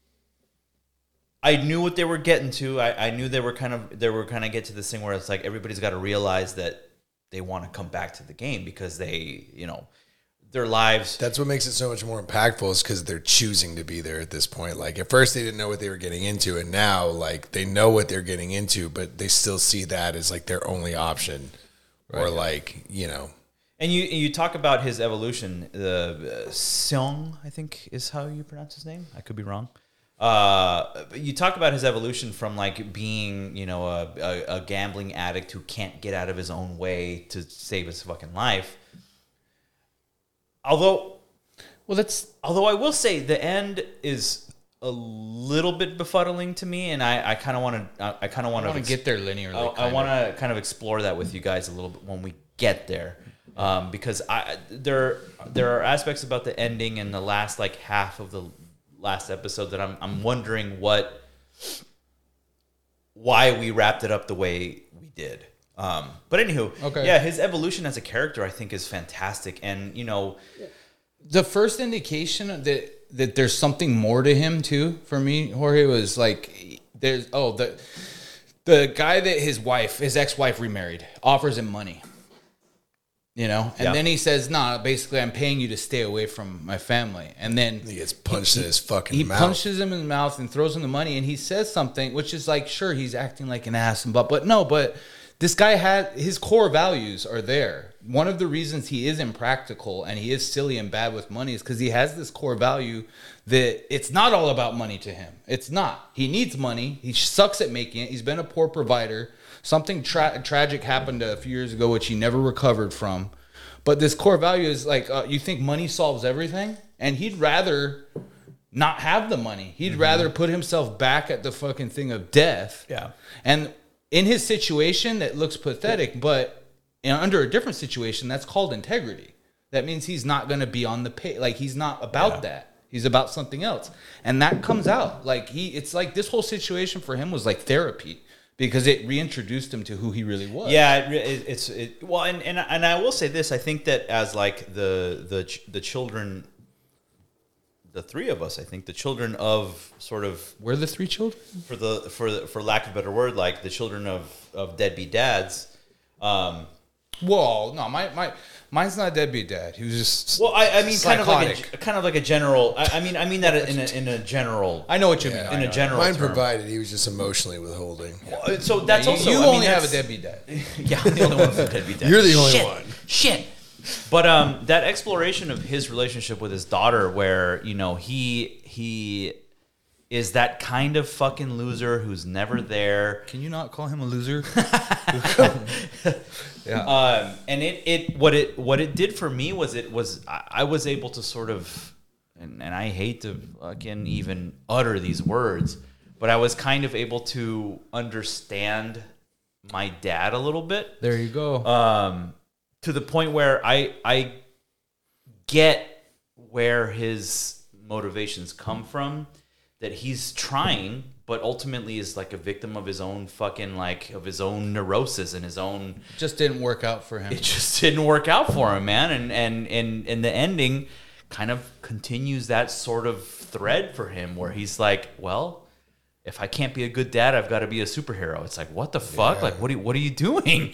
I knew what they were getting to. I, I knew they were kind of they were kind of get to this thing where it's like everybody's got to realize that they want to come back to the game because they you know their lives. That's what makes it so much more impactful is because they're choosing to be there at this point. Like at first they didn't know what they were getting into, and now like they know what they're getting into, but they still see that as like their only option, or Right. like you know. And you you talk about his evolution. The uh, Seong, I think, is how you pronounce his name. I could be wrong. Uh, but you talk about his evolution from like being, you know, a, a, a gambling addict who can't get out of his own way to save his fucking life. Although, Well, that's although I will say the end is a little bit befuddling to me, and I, I kind of want to I, I kind of I want want to to get there linearly. I, I want to kind of explore that with you guys a little bit when we get there, um, because I there there are aspects about the ending and the last like half of the last episode that I'm I'm wondering what why we wrapped it up the way we did. Um, but anywho, Okay. yeah, his evolution as a character I think is fantastic, and you know, The first indication that that there's something more to him too for me, Jorge, was like there's oh the the guy that his wife, his ex-wife remarried, offers him money. You know, and Yeah. then he says, "Nah, basically, I'm paying you to stay away from my family." And then He gets punched in his fucking he mouth. punches him in the mouth and throws him the money, and he says something which is like, sure, he's acting like an ass, and but but no, but this guy had his core values are there. One of the reasons he is impractical and he is silly and bad with money is because he has this core value that it's not all about money to him. It's not. He needs money. He sucks at making it. He's been a poor provider. Something tra- tragic happened a few years ago, which he never recovered from. But this core value is like, uh, you think money solves everything? And he'd rather not have the money. He'd mm-hmm. rather put himself back at the fucking thing of death. Yeah. And in his situation, that looks pathetic, but in, under a different situation, that's called integrity. That means he's not going to be on the pay. Like, he's not about yeah. that. He's about something else. And that comes out. Like, he, it's like this whole situation for him was like therapy. Because it reintroduced him to who he really was. Yeah, it, it, it's it, well, and, and and I will say this: I think that as like the the ch- the children, the three of us, I think the children of sort of we're the three children for the for the, for lack of a better word, like the children of of deadbeat dads. Um, Whoa, no, my my mine's not a deadbeat dad. He was just well, I, I mean, kind of like psychotic. a, kind of like a general. I, I mean, I mean that in a, in a general. I know what you Yeah, mean. in a general. Mine term. provided he was just emotionally withholding. Well, So that's you, also. you I mean, only have a that's- deadbeat dad. Yeah, I'm the only one with a deadbeat dad. You're the only Shit. one. Shit. But um, that exploration of his relationship with his daughter, where you know he he is that kind of fucking loser who's never there. Can you not call him a loser? Yeah. Um, and it, it what it what it did for me was it was I, I was able to sort of and, and I hate to fucking even utter these words, but I was kind of able to understand my dad a little bit. There you go. Um, to the point where I I get where his motivations come from, that he's trying, but ultimately is like a victim of his own fucking like of his own neurosis and his own. Just didn't work out for him. It just didn't work out for him, man. And and and and the ending kind of continues that sort of thread for him, where he's like, well, if I can't be a good dad, I've got to be a superhero. It's like, what the fuck? Yeah. Like, what are you, what are you doing?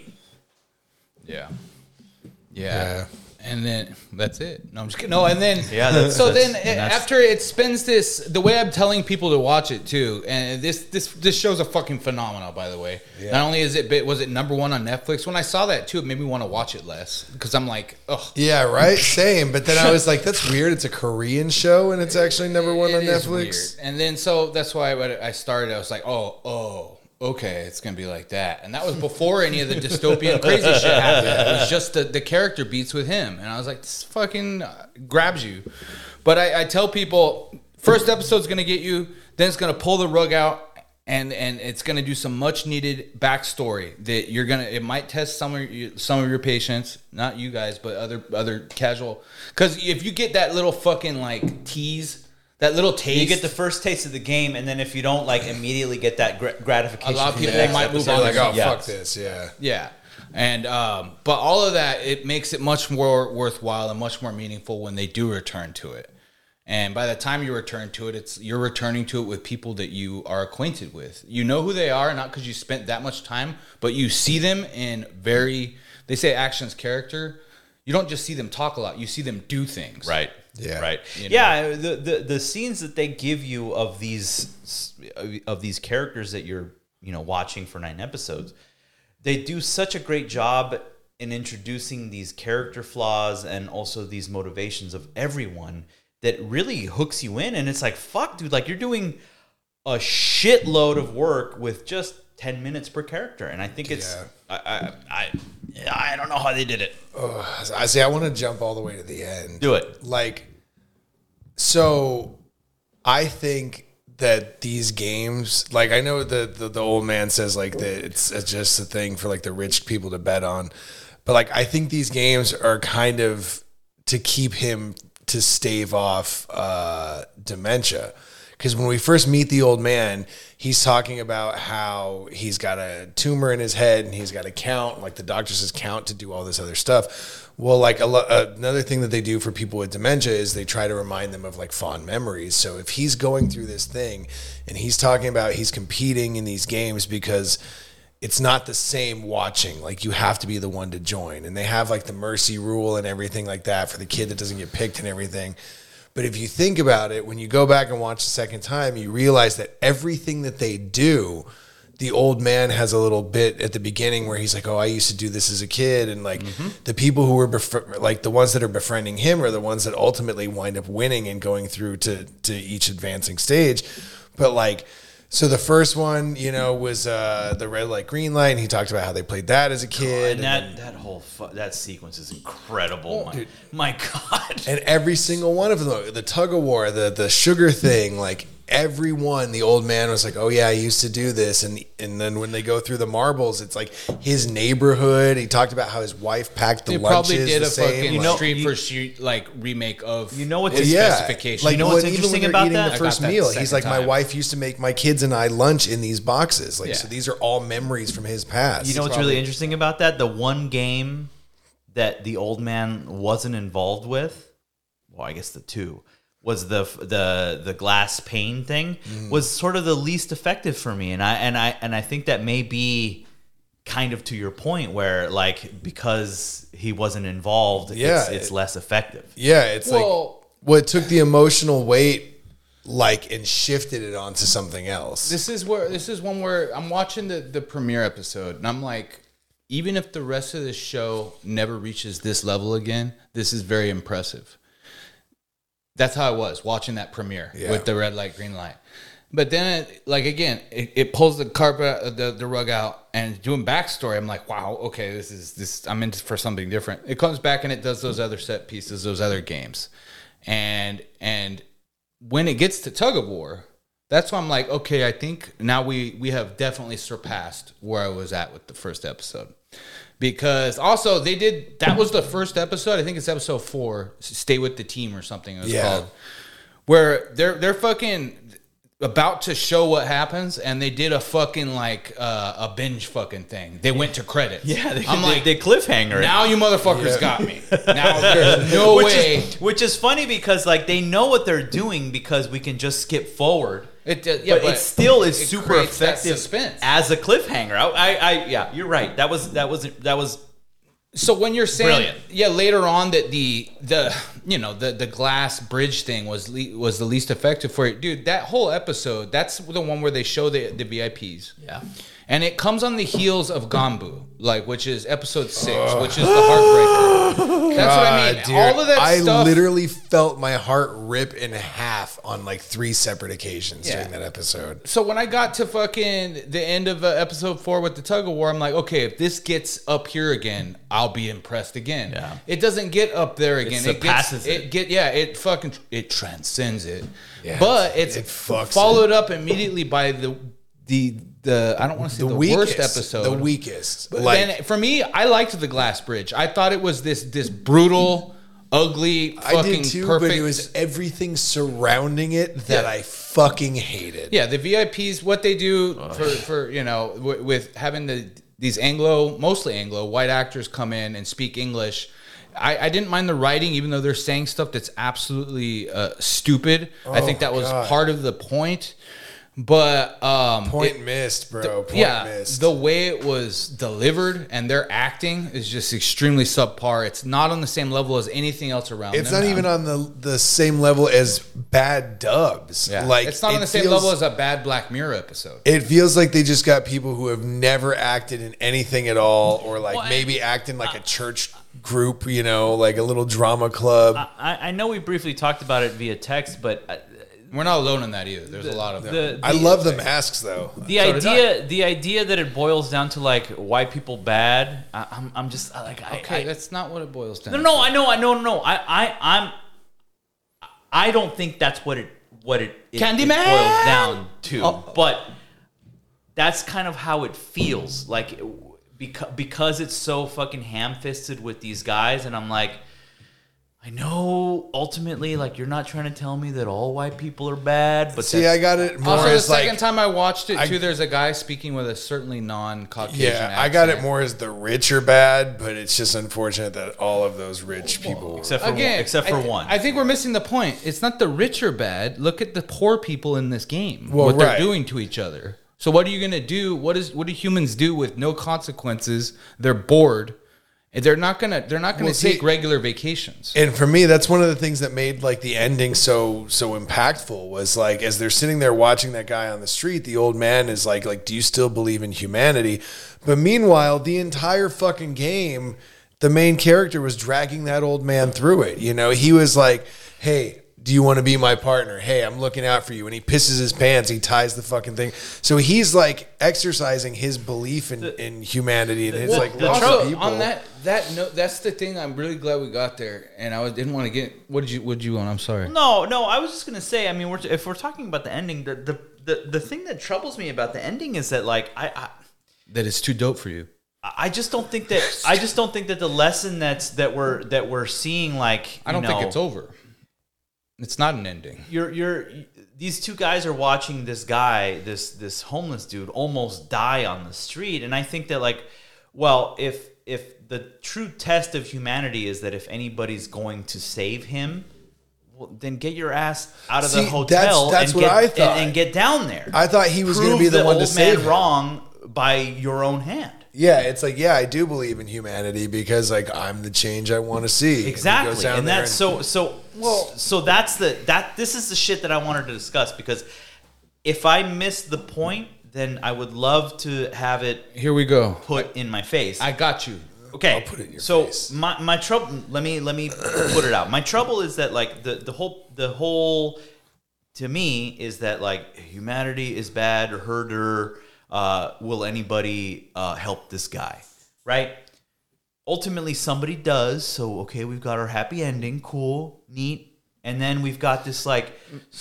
Yeah. Yeah. Yeah. And then that's it. No, I'm just kidding. No, and then Yeah, that's- so that's- then and that's- after it spends this the way I'm telling people to watch it too, and this this this show's a fucking phenomenal, by the way. Yeah. Not only is it bit was it number one on Netflix. When I saw that too, it made me want to watch it less because I'm like, oh, Yeah, right. Same. But then I was like, that's weird. It's a Korean show and it's actually number one on Netflix. And then so that's why when I started, I was like, oh, oh, okay, it's gonna be like that. And that was before any of the dystopian crazy shit happened. It was just the, the character beats with him, and I was like, this fucking uh, grabs you. But I, I tell people, first episode's gonna get you, then it's gonna pull the rug out. And and it's gonna do some much needed backstory that you're gonna. It might test some of your, some of your patience, not you guys, but other other casual. Because if you get that little fucking like tease, that little taste, You get the first taste of the game, and then if you don't like immediately get that gr- gratification, A lot of from the people next might move episode, on They're like, oh, yeah. fuck this. Yeah. yeah. And um, but all of that, it makes it much more worthwhile and much more meaningful when they do return to it. And by the time you return to it, it's you're returning to it with people that you are acquainted with. You know who they are, not because you spent that much time, but you see them in very, they say actions character. You don't just see them talk a lot. You see them do things. Right. Yeah. Right. You know? Yeah. The, the the scenes that they give you of these of these characters that you're you know watching for nine episodes, they do such a great job in introducing these character flaws and also these motivations of everyone that really hooks you in. And it's like, fuck, dude, like you're doing a shitload of work with just ten minutes per character. And I think it's, Yeah. I, I, I, I don't know how they did it. Oh, I see. I want to jump all the way to the end. Do it. Like, so I think that these games, like, I know that the, the old man says like that it's, it's just a thing for like the rich people to bet on, but like I think these games are kind of to keep him to stave off uh, dementia. Because when we first meet the old man, he's talking about how he's got a tumor in his head and he's got to count, like the doctor says count to do all this other stuff. Well, like a lo- another thing that they do for people with dementia is they try to remind them of like fond memories. So if he's going through this thing and he's talking about he's competing in these games because it's not the same watching. Like, you have to be the one to join. And they have like the mercy rule and everything like that for the kid that doesn't get picked and everything. But if you think about it, when you go back and watch the second time, you realize that everything that they do, the old man has a little bit at the beginning where he's like, oh, I used to do this as a kid. And like mm-hmm. the people who were bef- like the ones that are befriending him are the ones that ultimately wind up winning and going through to, to each advancing stage. But like, so the first one, you know, was uh, the red light, green light. And he talked about how they played that as a kid. And that, and that whole, fu- that sequence is incredible. Oh, my, my God. And every single one of them, the tug of war, the, the sugar thing, like, everyone, the old man was like, oh yeah, I used to do this. And and then when they go through the marbles, it's like his neighborhood. He talked about how his wife packed the they lunches. Probably did the a same. fucking You know, Street you- for Street like remake of You know what's his yeah, specification. like You know when- what's even interesting when they're about eating that? the I first got that meal, the he's second like, my time. wife used to make my kids and I lunch in these boxes. Like, Yeah. so these are all memories from his past. You know what's probably- really interesting about that? The one game that the old man wasn't involved with, well, I guess the two, was the the the glass pane thing mm. was sort of the least effective for me, and I and I and I think that may be kind of to your point where like because he wasn't involved, Yeah, it's, it's it- less effective. Yeah, it's Well- like what took the emotional weight, like, and shifted it onto something else. This is where this is one where I'm watching the the premiere episode, and I'm like, even if the rest of the show never reaches this level again, this is very impressive. That's how I was watching that premiere Yeah. with the red light, green light. But then, it, like again, it, it pulls the carpet, the the rug out, and doing backstory. I'm like, wow, okay, this is this. I'm in for something different. It comes back and it does those other set pieces, those other games, and and when it gets to tug of war, that's why I'm like, okay, I think now we we have definitely surpassed where I was at with the first episode. Because also they did, that was the first episode. I think it's episode four, Stay With the Team or something it was Yeah. called. Where they're they're fucking about to show what happens, and they did a fucking like uh, a binge fucking thing. They went to credits. Yeah, they, I'm they, like, they cliffhanger. it. now you motherfuckers got me. Now there's no which way. is, which is funny because like they know what they're doing because we can just skip forward. It, uh, yeah, but, it still is it super creates that effective suspense. as a cliffhanger. I, I, I, yeah, you're right. That was that was that was So when you're saying, Brilliant. yeah, later on that the the you know the the glass bridge thing was le- was the least effective for you, dude. That whole episode, that's the one where they show the the V I Ps. yeah. And it comes on the heels of Gambu, like which is episode six, which is the heartbreaker. That's what I mean. God, dude, All of that I stuff. literally felt my heart rip in half on like three separate occasions Yeah. during that episode. So when I got to fucking the end of uh, episode four with the tug of war, I'm like, okay, if this gets up here again, I'll be impressed again. Yeah. It doesn't get up there again. It, surpasses gets, it. it. Get yeah, it fucking it transcends it. Yeah, but it's it fucks followed up immediately by the the the I don't want to say the, worst episode. The weakest. But like, then for me, I liked the glass bridge. I thought it was this this brutal, ugly, fucking I did too, perfect. but it was everything surrounding it that Yeah. I fucking hated. Yeah, the V I Ps, what they do for, for you know, w- with having the these Anglo, mostly Anglo, white actors come in and speak English. I, I didn't mind the writing, even though they're saying stuff that's absolutely uh, stupid. I think that was God. part of the point. But um, Point it- missed, bro. Point yeah, missed. the way it was delivered and their acting is just extremely subpar. It's not on the same level as anything else around. It's them not now. even on the the same level as bad dubs. Yeah. Like it's not on it the same feels- level as a bad Black Mirror episode. It feels like they just got people who have never acted in anything at all, or like Well, I- maybe act in like a church group, you know, like a little drama club. I, I know we briefly talked about it via text, but uh, We're not alone in that either. There's a lot of them. the, I love the masks though. the So did idea the idea that it boils down to like white people bad. I, I'm I'm just I, like I, Okay, I, that's not what it boils down no to. no I know I know no I I I'm I don't think that's what it what it, it, it Candyman! boils down to, Oh. but that's kind of how it feels like because because it's so fucking ham-fisted with these guys, and I'm like. I know ultimately, like, you're not trying to tell me that all white people are bad, but See, that's- I got it more Also, the as second like time I watched it, I- too, there's a guy speaking with a certainly non-Caucasian yeah, accent. I got it more as the rich are bad, but it's just unfortunate that all of those rich people. except for Again, one, except for I, one. I think we're missing the point. It's not the rich are bad. Look at the poor people in this game. Well, what they're right. doing to each other. So what are you gonna do? What is what do humans do with no consequences? They're bored. They're not gonna they're not gonna Well, take see- regular vacations. And for me, that's one of the things that made like the ending so so impactful was like as they're sitting there watching that guy on the street, the old man is like like, do you still believe in humanity? But meanwhile, the entire fucking game, the main character was dragging that old man through it. You know, he was like, hey, do you want to be my partner? Hey, I'm looking out for you. And he pisses his pants. He ties the fucking thing. So he's like exercising his belief in, in humanity and his Well, like love also, for people. on that that note, that's the thing. I'm really glad we got there, and I was, didn't want to get. What did you What did you want? I'm sorry. No, no, I was just gonna say. I mean, we're, if we're talking about the ending, the, the the the thing that troubles me about the ending is that like I, I That is too dope for you. I just don't think that I just don't think that the lesson that's that we're that we're seeing like I don't you think know, it's over. It's not an ending. You're you're these two guys are watching this guy, this this homeless dude, almost die on the street, and I think that like, well, if if the true test of humanity is that if anybody's going to save him, well, then get your ass out of See, the hotel that's- that's and what get I thought. And, and get down there. I thought he was going to Prove be the, one old to man save him. wrong by your own hand. Yeah, it's like, yeah, I do believe in humanity because like I'm the change I want to see. And he goes Exactly, down and there that's so so well. So that's the that this is the shit that I wanted to discuss because if I missed the point, then I would love to have it Here we go. put in my face. I got you. okay, I'll put it in your so face. my my trouble. Let me let me put it out. My trouble is that like the the whole the whole to me is that like humanity is bad or herder. Uh, will anybody uh, help this guy? Right? Ultimately, somebody does. So, okay, we've got our happy ending. Cool, neat. And then we've got this like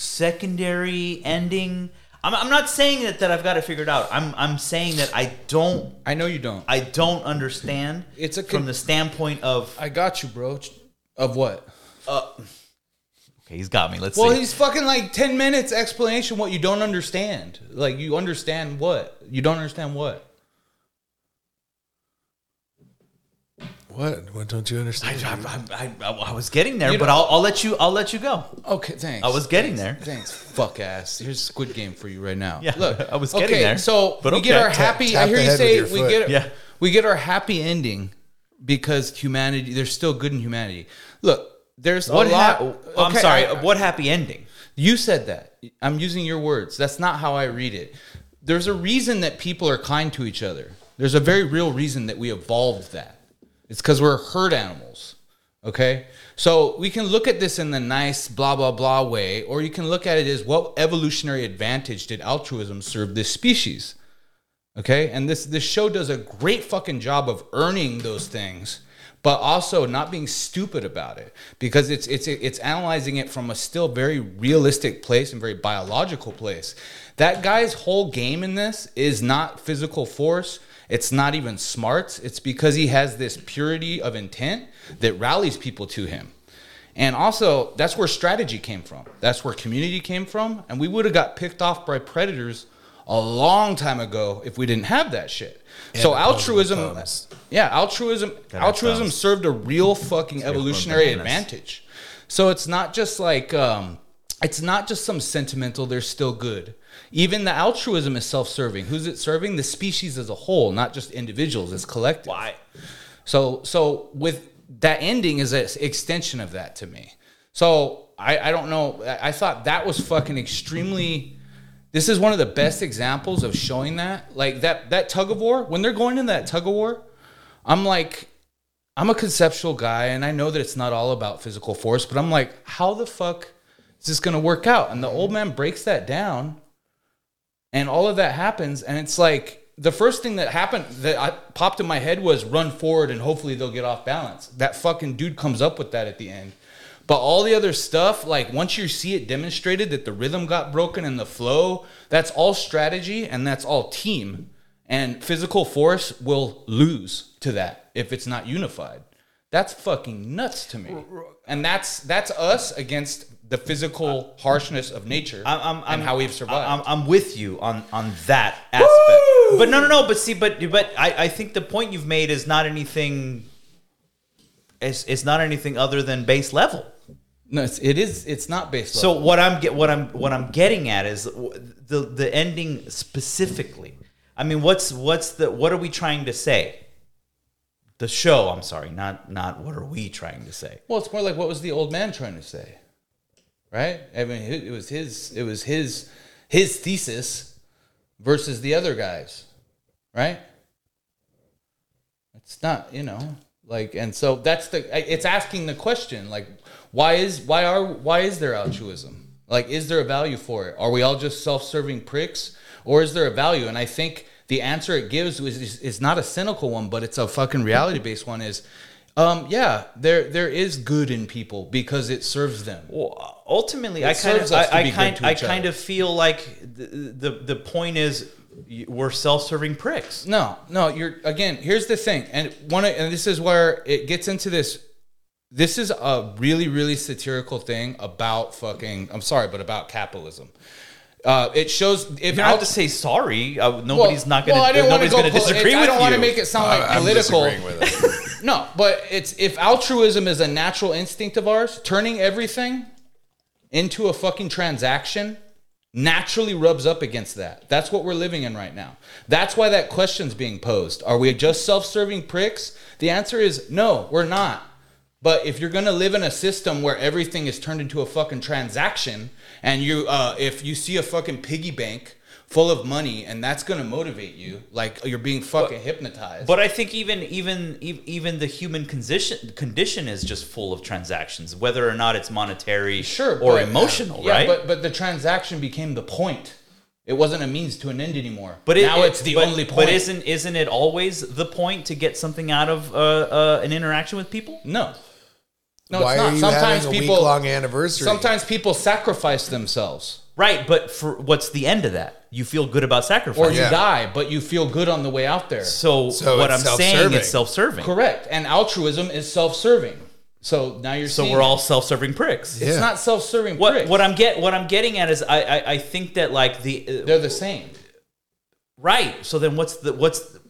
secondary ending. I'm, I'm not saying that, that I've got it figured out. I'm I'm saying that I don't I know you don't. I don't understand. It's a from con- the standpoint of I got you, bro. Of what? okay, he's got me. Let's Well, see. he's fucking like ten minutes explanation what you don't understand. Like you understand what? You don't understand what? What? What don't you I, understand? I, I, I, I was getting there, You but know- I'll, I'll let you. I'll let you go. Okay, thanks. I was getting Thanks. there. Thanks, fuck ass. Here's Squid Game for you right now. Yeah, Look, I was getting okay, there, So but we okay. get our Tap- happy. tap I hear the you head say with your we foot. get Yeah. we get our happy ending because humanity. There's still good in humanity. Look, there's What a lot. hap- I'm okay, sorry. I- what happy ending? You said that. I'm using your words. That's not how I read it. There's a reason that people are kind to each other. There's a very real reason that we evolved that. It's because we're herd animals. Okay? So we can look at this in the nice blah, blah, blah way, or you can look at it as what evolutionary advantage did altruism serve this species? Okay? And this, this show does a great fucking job of earning those things, but also not being stupid about it because it's it's it's analyzing it from a still very realistic place and very biological place. That guy's whole game in this is not physical force. It's not even smarts. It's because he has this purity of intent that rallies people to him. And also, that's where strategy came from. That's where community came from. And we would have got picked off by predators a long time ago if we didn't have that shit. And so the puzzle altruism, thumbs. yeah, altruism, have altruism thumbs. served a real fucking evolutionary bananas. advantage. So it's not just like, um, it's not just some sentimental, they're still good. Even the altruism is self-serving. Who's it serving? The species as a whole, not just individuals. It's collective. Why? So, so with that ending is an extension of that to me. So I, I don't know. I I thought that was fucking extremely. This is one of the best examples of showing that. Like that that tug of war. When they're going in that tug of war, I'm like, I'm a conceptual guy, and I know that it's not all about physical force. But I'm like, how the fuck is this gonna work out? And the old man breaks that down, and all of that happens, and it's like. The first thing that happened that I popped in my head was run forward and hopefully they'll get off balance. That fucking dude comes up with that at the end. But all the other stuff, like once you see it demonstrated that the rhythm got broken and the flow, that's all strategy and that's all team. And physical force will lose to that if it's not unified. That's fucking nuts to me. And that's that's us against the physical harshness of nature I'm, I'm, and I'm, how we've survived. I'm, I'm with you on on that aspect. But no, no, no. But see, but but I, I think the point you've made is not anything. It's, it's not anything other than base level. No, it's, it is. It's not base So level. what I'm get what I'm what I'm getting at is the the ending specifically. I mean, what's what's the what are we trying to say? The show. I'm sorry, not not what are we trying to say? Well, it's more like what was the old man trying to say, right? I mean, it was his. It was his his thesis versus the other guys, right? It's not, you know, like, and so that's the. It's asking the question, like, why is why are why is there altruism? Like, is there a value for it? Are we all just self-serving pricks, or is there a value? And I think the answer it gives is, is, is not a cynical one, but it's a fucking reality-based one. Is, um, yeah, there there is good in people because it serves them. Well, ultimately, It I kind of serves us to I, I be good kind to I each kind other. of feel like the, the the point is we're self-serving pricks. No, no, you're again. Here's the thing, and one, of, and this is where it gets into this. This is a really, really satirical thing about fucking. I'm sorry, but about capitalism. Uh, it shows if You don't have to say sorry. Uh, nobody's Well- not going well, I to. didn't wanna Nobody's go going to pol- disagree I with don't you. want to make it sound like I'm political. disagreeing with it. No, but it's if altruism is a natural instinct of ours, turning everything into a fucking transaction naturally rubs up against that. That's what we're living in right now. That's why that question's being posed. Are we just self-serving pricks? The answer is no, we're not. But if you're going to live in a system where everything is turned into a fucking transaction, and you, uh, if you see a fucking piggy bank full of money, and that's going to motivate you, like you're being fucking hypnotized. But I think even even ev- even the human condition condition is just full of transactions, whether or not it's monetary Sure, or but- emotional, yeah, right? but but the transaction became the point. It wasn't a means to an end anymore. But it, now it- it's the but- only point. But isn't isn't it always the point to get something out of uh, uh, an interaction with people? no, no, Why it's not. are you Sometimes having a people week-long anniversary? Sometimes people sacrifice themselves, Right, but for what's the end of that? You feel good about or sacrifice. you Yeah. die, but you feel good on the way out there. So, So what I'm it's saying self-serving. is self-serving. Correct. And altruism is self-serving. So now you're So seeing we're it. all self-serving pricks. It's Yeah. not self-serving. What pricks. what I'm get what I'm getting at is I I, I think that like the uh, They're the same. right. So then what's the what's the,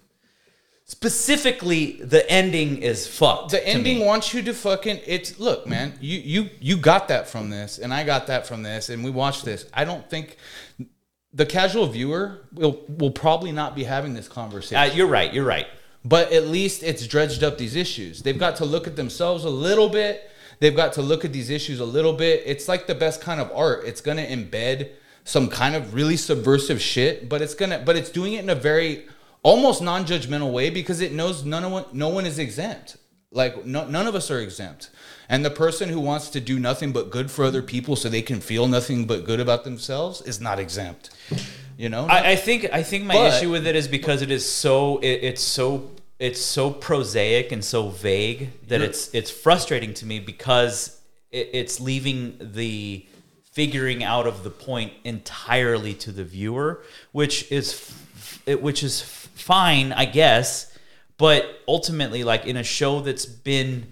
specifically the ending is fucked. The to ending me. wants you to fucking it's look, man, you you you got that from this, and I got that from this, and we watched this. I don't think the casual viewer will will probably not be having this conversation. Uh, you're right. You're right. But at least it's dredged up these issues. They've got to look at themselves a little bit. They've got to look at these issues a little bit. It's like the best kind of art. It's going to embed some kind of really subversive shit, but it's going to but it's doing it in a very almost non-judgmental way because it knows none of one, no one is exempt. Like no, none of us are exempt. And the person who wants to do nothing but good for other people so they can feel nothing but good about themselves is not exempt. You know? I, I think I think my But- issue with it is because it is so it, it's so it's so prosaic and so vague that it's it's frustrating to me because it, it's leaving the figuring out of the point entirely to the viewer, which is f- it, which is f- fine, I guess, but ultimately, like in a show that's been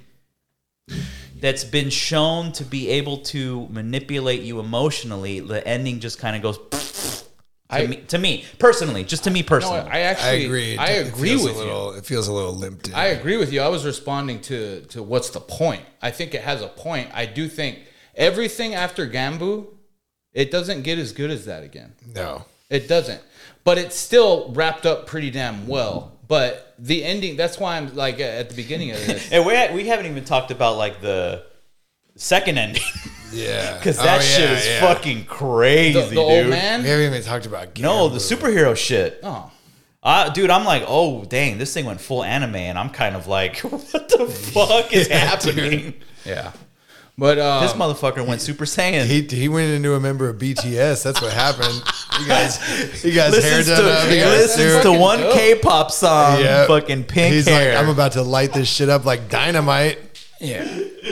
that's been shown to be able to manipulate you emotionally, the ending just kind of goes. To, I- me, to me personally, just to me No, personally. I I actually agree. I It agree feels with a you. little, It feels a little limped in. I agree with you. I was responding to to what's the point. I think it has a point. I do think everything after Gambu, it doesn't get as good as that again. no. It doesn't. But it's still wrapped up pretty damn well. But the ending, that's why I'm like at the beginning of this. and we we haven't even talked about like the second ending Yeah. because Oh, that yeah, shit is yeah. fucking crazy, The, the dude. old man? We haven't even talked about No, the Gambu. superhero shit. Oh. Uh, dude, I'm like, oh dang, this thing went full anime, and I'm kind of like, what the fuck is happening? Yeah. But uh This motherfucker went Super Saiyan. He he went into a member of B T S. That's what happened. You guys, you guys hair listens done to, up. he You guys listens do- to one dope. K-pop song, Yeah. fucking pink He's hair. like, I'm about to light this shit up like dynamite. yeah.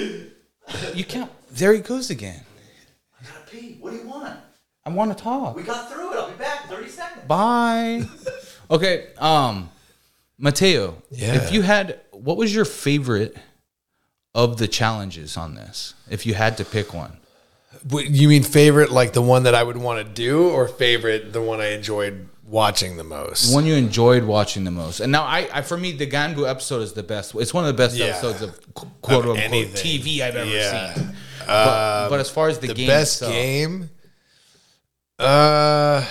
You can't there he goes again. Pete, what do you want? I want to talk. We got through it. I'll be back in thirty seconds. Bye. Okay, um, Mateo. Yeah. If you had, what was your favorite of the challenges on this? If you had to pick one, What, you mean favorite, like the one that I would want to do, or favorite, the one I enjoyed watching the most? the one you enjoyed watching the most. And now, I, I for me, the Ganbu episode is the best. It's one of the best Yeah. episodes of quote Of unquote anything. T V I've ever Yeah. seen. but, but as far as the, the game best itself, game, uh,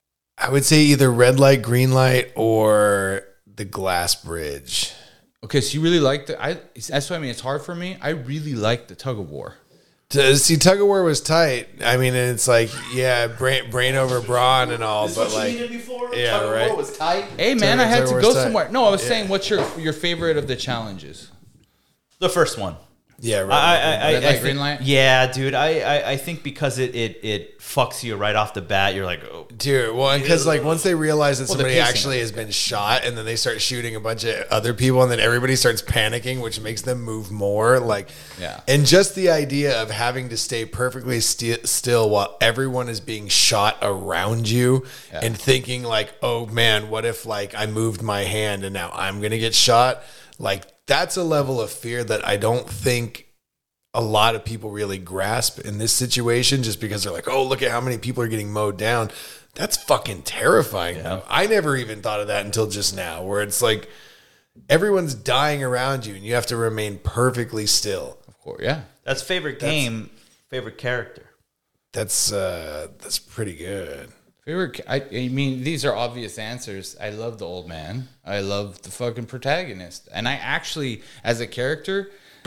I would say either red light, green light, or the glass bridge. okay, so you really like the. I that's what I mean. It's hard for me. I really like the tug of war. To see, tug of war was tight. I mean, it's like, yeah, brain, brain over brawn and all, but like, yeah, Tug of right. War was tight. Hey man, Tug- I had tug to of go war's tight. somewhere. No, I was Yeah. saying, what's your your favorite of the challenges? The first one. Yeah, right. I, I, I, Red I light, think- green light? Yeah, dude. I, I, I think because it, it, it fucks you right off the bat. You're like, oh, Dude, well, because like once they realize that Well, the somebody pacing actually of it. has been shot, and then they start shooting a bunch of other people, and then everybody starts panicking, which makes them move more. Like, Yeah. and just the idea of having to stay perfectly sti- still while everyone is being shot around you, and thinking like, oh man, what if like I moved my hand and now I'm gonna get shot? Like, that's a level of fear that I don't think a lot of people really grasp in this situation, just because they're like, oh, look at how many people are getting mowed down. That's fucking terrifying. Yeah. though. I never even thought of that until just now, where it's like everyone's dying around you and you have to remain perfectly still. Of course, yeah. that's favorite game, favorite character. That's uh that's pretty good. Favorite, I, I mean, these are obvious answers. I love the old man. I love the fucking protagonist, and I actually, as a character,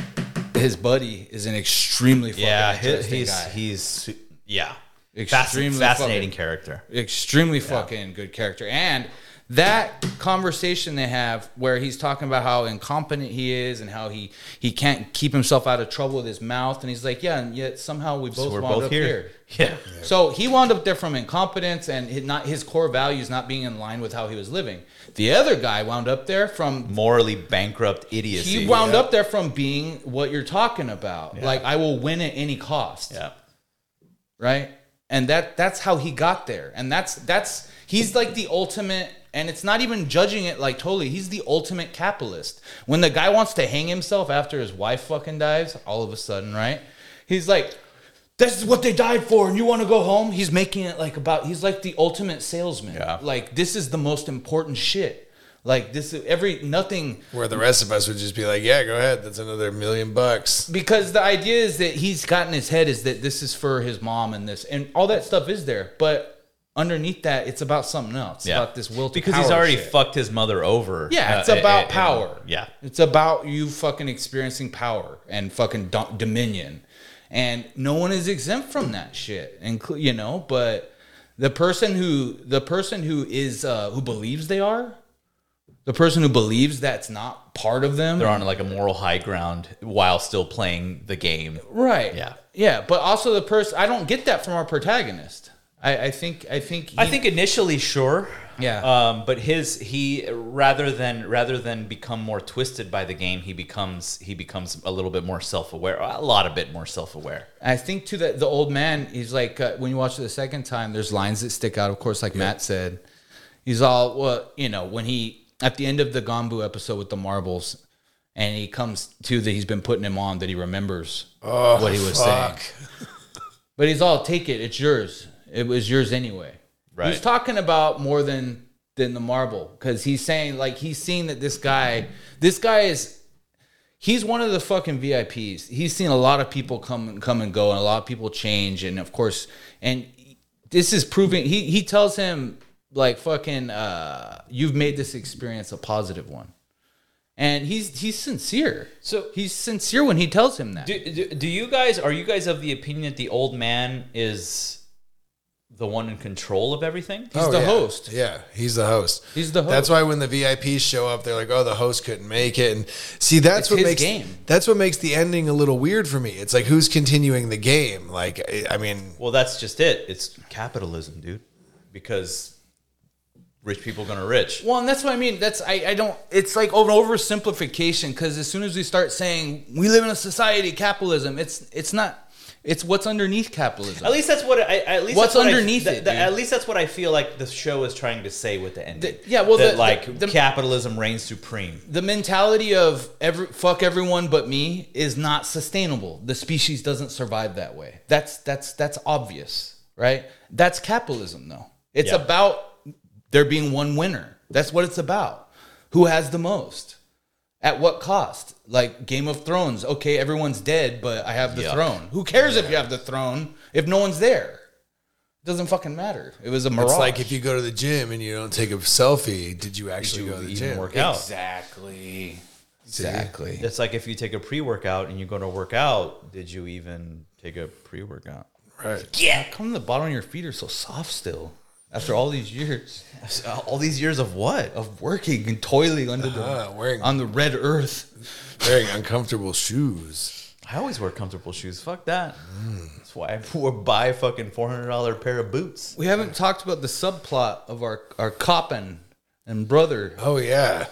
his buddy is an extremely fucking Yeah, he, interesting he's guy. he's yeah, Extremely Fasc- fascinating fucking- character. extremely fucking good character. And that conversation they have where he's talking about how incompetent he is and how he he can't keep himself out of trouble with his mouth, and he's like, yeah, and yet somehow we both So we're wound both up here. here. Yeah. So he wound up there from incompetence and his, not his core values not being in line with how he was living. The other guy wound up there from Morally bankrupt idiocy. he wound up there from being what you're talking about. Like, I will win at any cost. Yeah. Right? And that that's how he got there. And that's that's he's like the ultimate, and it's not even judging it like totally. He's the ultimate capitalist. When the guy wants to hang himself after his wife fucking dies, all of a sudden, right? He's like, this is what they died for, and you want to go home? He's making it like about, he's like the ultimate salesman. Yeah. Like, this is the most important shit. Like, this is every, nothing, Where the rest of us would just be like, yeah, go ahead. That's another million bucks. because the idea is that he's got in his head is that this is for his mom and this, and all that stuff is there. But underneath that, it's about something else. It's Yeah. about this will to because power he's already shit. fucked his mother over. Yeah, it's uh, about uh, uh, power. Yeah. It's about you fucking experiencing power and fucking do- dominion. And no one is exempt from that shit. Inclu- you know, but the person who the person who is uh, who believes they are, the person who believes that's not part of them. They're on like a moral high ground while still playing the game. Right. Yeah. Yeah, but also the person, I don't get that from our protagonist. I, I think I think he, I think initially, sure. Yeah. Um, but his he rather than rather than become more twisted by the game, he becomes he becomes a little bit more self aware, a lot of bit more self aware. I think to the the old man, he's like uh, when you watch it the second time, there's lines that stick out. Of course, like Matt said, he's all well, you know, when he at the end of the Gambu episode with the marbles, and he comes to that he's been putting him on that he remembers Oh, what he was fuck. saying. But he's all, take it, it's yours. It was yours anyway. Right. He's talking about more than than the marble, because he's saying like he's seeing that this guy, this guy is. He's one of the fucking V I Ps. He's seen a lot of people come come and go, and a lot of people change, and of course, and this is proving. He he tells him like fucking, uh, you've made this experience a positive one, and he's he's sincere. So- he's sincere when he tells him that. Do, do, do you guys are you guys of the opinion that the old man is the one in control of everything? He's the yeah. host. Yeah, he's the host. He's the host. That's why when the V I Ps show up, they're like, "Oh, the host couldn't make it." And see, that's It's what his makes game. that's what makes the ending a little weird for me. It's like, who's continuing the game? Like, I- I mean, Well, that's just it. It's capitalism, dude. Because rich people gonna rich. Well, and that's what I mean. That's I, I don't. It's like over oversimplification, because as soon as we start saying we live in a society, capitalism, it's it's not. It's what's underneath capitalism. At least that's what I. At least What's that's what I- underneath th- it, th- dude? At least that's what I feel like the show is trying to say with the ending. The- yeah, well, that the- like the- the- capitalism reigns supreme. The mentality of every fuck everyone but me is not sustainable. The species doesn't survive that way. That's that's that's obvious, right? That's capitalism, though. It's Yeah. about there being one winner. That's what it's about. Who has the most? At what cost? Like Game of Thrones. Okay, everyone's dead, but I have the Yuck. throne. Who cares if you have the throne if no one's there? It doesn't fucking matter. It was a mirage. It's like if you go to the gym and you don't take a selfie, did you actually Did you go to the even gym? work out? Exactly. Exactly. It's like if you take a pre-workout and you go to work out, did you even take a pre-workout? Right. Yeah. How come the bottom of your feet are so soft still after all these years All these years of what? of working and toiling under Uh, the wearing on the red earth? wearing uncomfortable shoes. I always wear comfortable shoes. Fuck that. That's why I would buy a fucking four hundred dollars pair of boots. We haven't talked about the subplot of our our Coppin and brother. Oh yeah,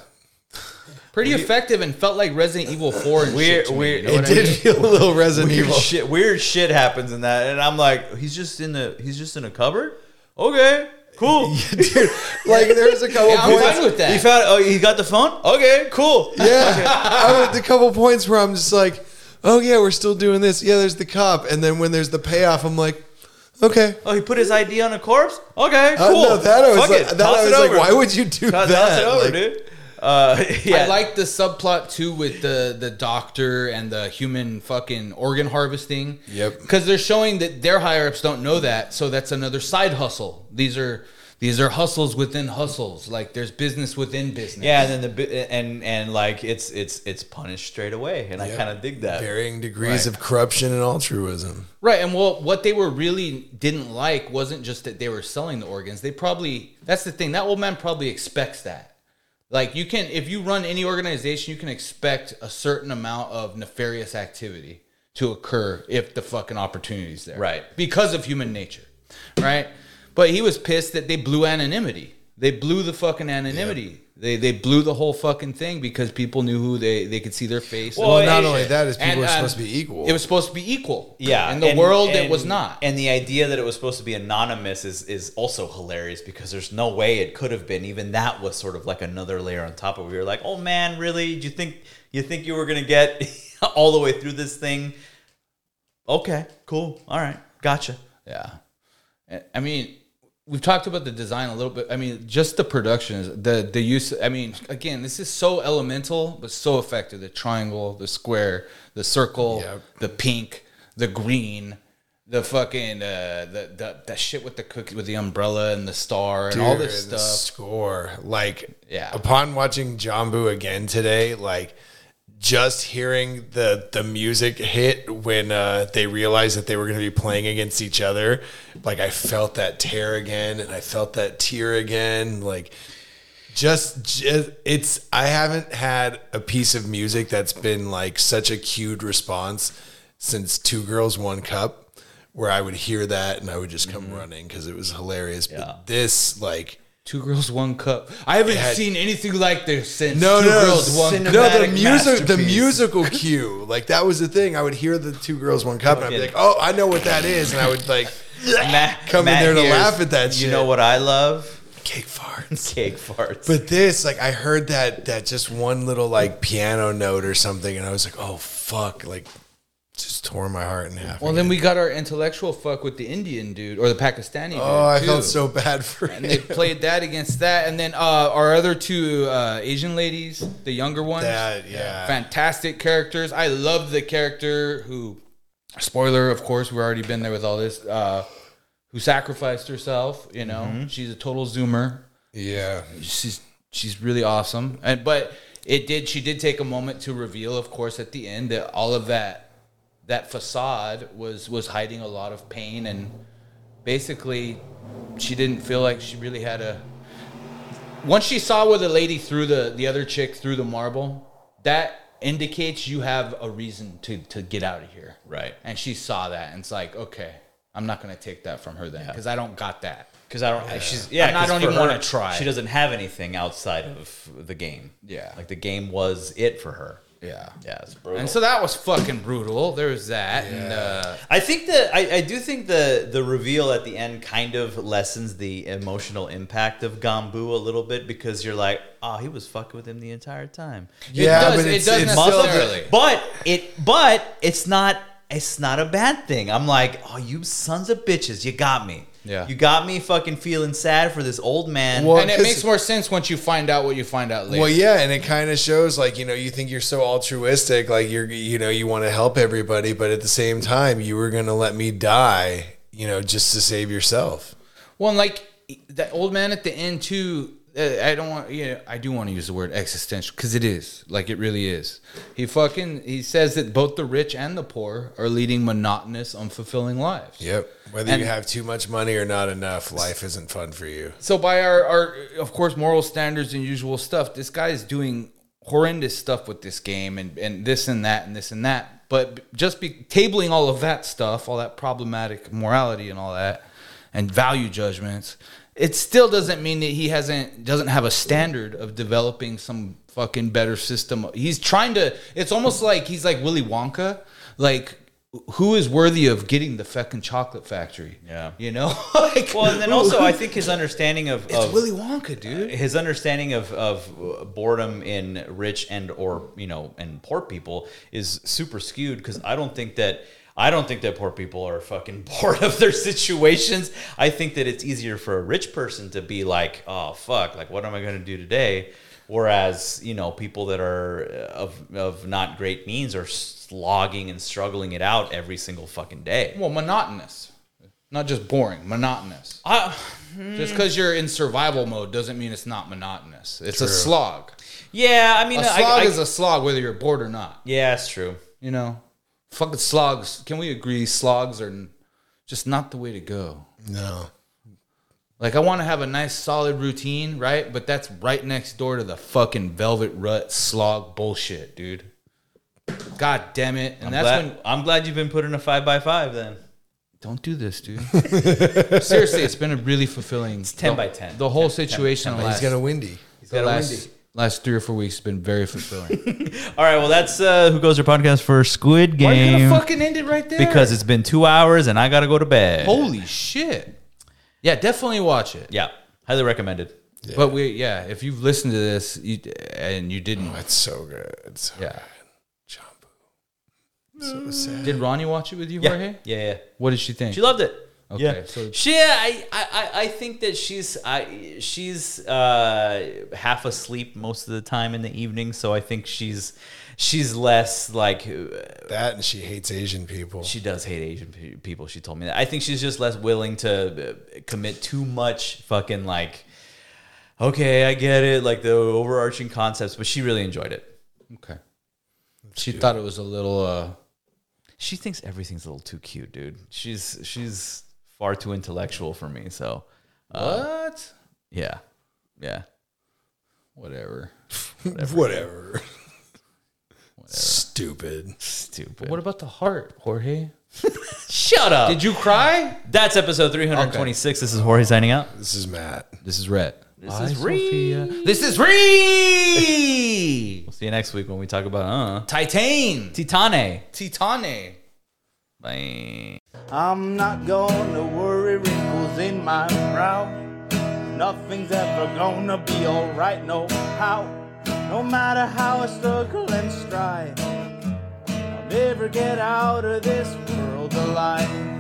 Pretty effective and felt like Resident Evil four and Weird- shit to me, weird- you know it what I did mean? feel a little Resident Weird Evil. shit, weird shit happens in that, and I'm like, he's just in the, he's just in a cupboard. Okay, cool. Dude, like there's a couple Yeah, I'm points. fine with that. He found. Oh, he got the phone. Okay, cool. Yeah, I mean, the couple points where I'm just like, oh yeah, we're still doing this. Yeah, there's the cop, and then when there's the payoff, I'm like, okay. Oh, he put his I D on a corpse. Okay, Uh, cool. no, that I was Fuck like, it. that Toss I it was like, over. why would you do Toss that? it over, Like, dude. Uh, yeah. I like the subplot too with the the doctor and the human fucking organ harvesting. Yep. Because they're showing that their higher ups don't know that, so that's another side hustle. These are these are hustles within hustles. Like there's business within business. Yeah, and then the bi- and and like it's it's it's punished straight away, and I Yep. kind of dig that. varying degrees Right. of corruption and altruism. Right, and well, what they were really didn't like wasn't just that they were selling the organs. They probably that's the thing. That old man probably expects that. Like you can, if you run any organization, you can expect a certain amount of nefarious activity to occur if the fucking opportunity's there, Right. Because of human nature, right? But he was pissed that they blew anonymity. They blew the fucking anonymity. They they blew the whole fucking thing because people knew who they they could see their face. Well, Well, not it- only that, is people And, are um, supposed to be equal. It was supposed to be equal. Yeah, In the and- world, it and- was not. And the idea that it was supposed to be anonymous is is also hilarious because there's no way it could have been. Even that was sort of like another layer on top of it. We were like, oh man, really? Do you think you think you were gonna get all the way through this thing? Okay, cool, all right, gotcha. Yeah. I mean, we've talked about the design a little bit. I mean, just the production, is the the use. I mean, again, this is so elemental, but so effective. The triangle, the square, the circle, Yep. the pink, the green, the fucking uh, the the the shit with the cookie with the umbrella and the star and all this Dude, the stuff. score. Like, Yeah. upon watching Jambu again today, like, just hearing the the music hit when uh, they realized that they were going to be playing against each other, like I felt that tear again, and I felt that tear again. Like, just, just it's I haven't had a piece of music that's been like such a cued response since Two Girls One Cup, where I would hear that and I would just come running because it was hilarious. Yeah. But this, like. Two girls, one cup. I haven't had- seen anything like this since No, Two no, Girls, One cinematic Cup. no, the music, the masterpiece. musical cue, like that was the thing. I would hear the Two Girls One Cup, and I'd be like, "Oh, I know what that is," and I would like Matt, come in Matt there to hears, laugh at that You shit. know what I love? cake farts. Cake farts. But this, like, I heard that that just one little like piano note or something, and I was like, "Oh fuck!" Like, just tore my heart in half. Well, then we got our intellectual fuck with the Indian dude or the Pakistani dude. oh, I too. felt so bad for And they him. played that against that, and then uh, our other two uh, Asian ladies, the younger ones, That, yeah. fantastic characters. I loved the character who, spoiler, of course, we've already been there with all this, uh, who sacrificed herself. You know, she's a total zoomer. Yeah, She's she's really awesome, and but it did she did take a moment to reveal, of course, at the end that all of that that facade was was hiding a lot of pain, and basically she didn't feel like she really had a. Once she saw where the lady threw the the other chick through the marble, that indicates you have a reason to to get out of here, Right. And she saw that, and it's like, okay, I'm not gonna take that from her then, because I don't got that. Because I don't, she's yeah. And I 'cause don't for even her, wanna try. She doesn't have anything outside of the game. Yeah. like the game was it for her. Yeah. Yeah, it's brutal. And so that was fucking brutal. There was that, and uh, I think that I, I do think the the reveal at the end kind of lessens the emotional impact of Gambu a little bit because you're like, oh, he was fucking with him the entire time. yeah, does- but it it's, doesn't it's Must still have- necessarily. but it but it's not it's not a bad thing. I'm like, oh, you sons of bitches, you got me. Yeah. You got me fucking feeling sad for this old man. Well, And it 'cause- makes more sense once you find out what you find out later. Well, yeah, and it kind of shows like, you know, you think you're so altruistic, like you're, you know, you want to help everybody, but at the same time, you were going to let me die, you know, just to save yourself. Well, and like that old man at the end too. Uh, I don't want, you know, I do want to use the word existential because it is, like it really is. He fucking he says that both the rich and the poor are leading monotonous, unfulfilling lives. Yep. Whether And- you have too much money or not enough, life isn't fun for you. So by our, our of course moral standards and usual stuff, this guy is doing horrendous stuff with this game and, and this and that and this and that. But just be tabling all of that stuff, all that problematic morality and all that, and value judgments, it still doesn't mean that he hasn't doesn't have a standard of developing some fucking better system. He's trying to. It's almost like he's like Willy Wonka, like. Who is worthy of getting the fucking chocolate factory? Yeah. You know? like, Well, and then also I think his understanding of, it's of Willy Wonka, dude. his understanding of, of boredom in rich and or you know and poor people is super skewed because I don't think that I don't think that poor people are fucking bored of their situations. I think that it's easier for a rich person to be like, oh fuck, like what am I going to do today? Whereas you know people that are of of not great means are slogging and struggling it out every single fucking day. Well, monotonous, not just boring. Monotonous. I, Just because you're in survival mode doesn't mean it's not monotonous. It's a True. slog. yeah, I mean, A I- slog I- is a slog, whether you're bored or not. yeah, it's true. You know, fucking slogs. Can we agree? Slogs are n- just not the way to go. No. Like I want to have a nice solid routine, right? But that's right next door to the fucking velvet rut slog bullshit, dude. God damn it! And I'm that's glad, when I'm glad you've been put in a five by five then. don't do this, dude. Seriously, it's been a really fulfilling. It's ten by ten. The whole ten, situation ten, the ten He's last, got a windy. the got a last, windy. last three or four weeks has been very fulfilling. All right, well that's uh, Who Goes Your Podcast for Squid Why are you Game gonna fucking end it right there? because it's been two hours and I gotta go to bed. holy shit. Yeah, definitely watch it. Yeah, highly recommended. But we, yeah, if you've listened to this you, and you didn't, Oh, it's so good. It's so yeah. So sad. Did Ronnie watch it with you, Yeah, Jorge? yeah, yeah. What did she think? She loved it. Okay, yeah. so- she, I, I, I think that she's, I, she's uh, half asleep most of the time in the evening, so I think she's, she's less like. That and she hates Asian people. She does hate Asian pe- people. She told me that. I think she's just less willing to uh, commit too much fucking like. Okay, I get it, like the overarching concepts, but she really enjoyed it. Okay. She thought it was a little. uh She thinks everything's a little too cute, dude. She's she's far too intellectual for me. So, uh, What? yeah, yeah. Whatever. Whatever. Stupid. Stupid. What about the heart, Jorge? Shut up. Did you cry? That's episode three hundred twenty-six. This is Jorge signing out. This is Matt. This is Rhett. This is Ree. Sophia. This is Ree. We'll see you next week when we talk about uh Titan. Titane. Titane. Bye. I'm not gonna worry wrinkles in my brow. Nothing's ever gonna be alright, no how. No matter how I struggle and strive, I'll never get out of this world alive.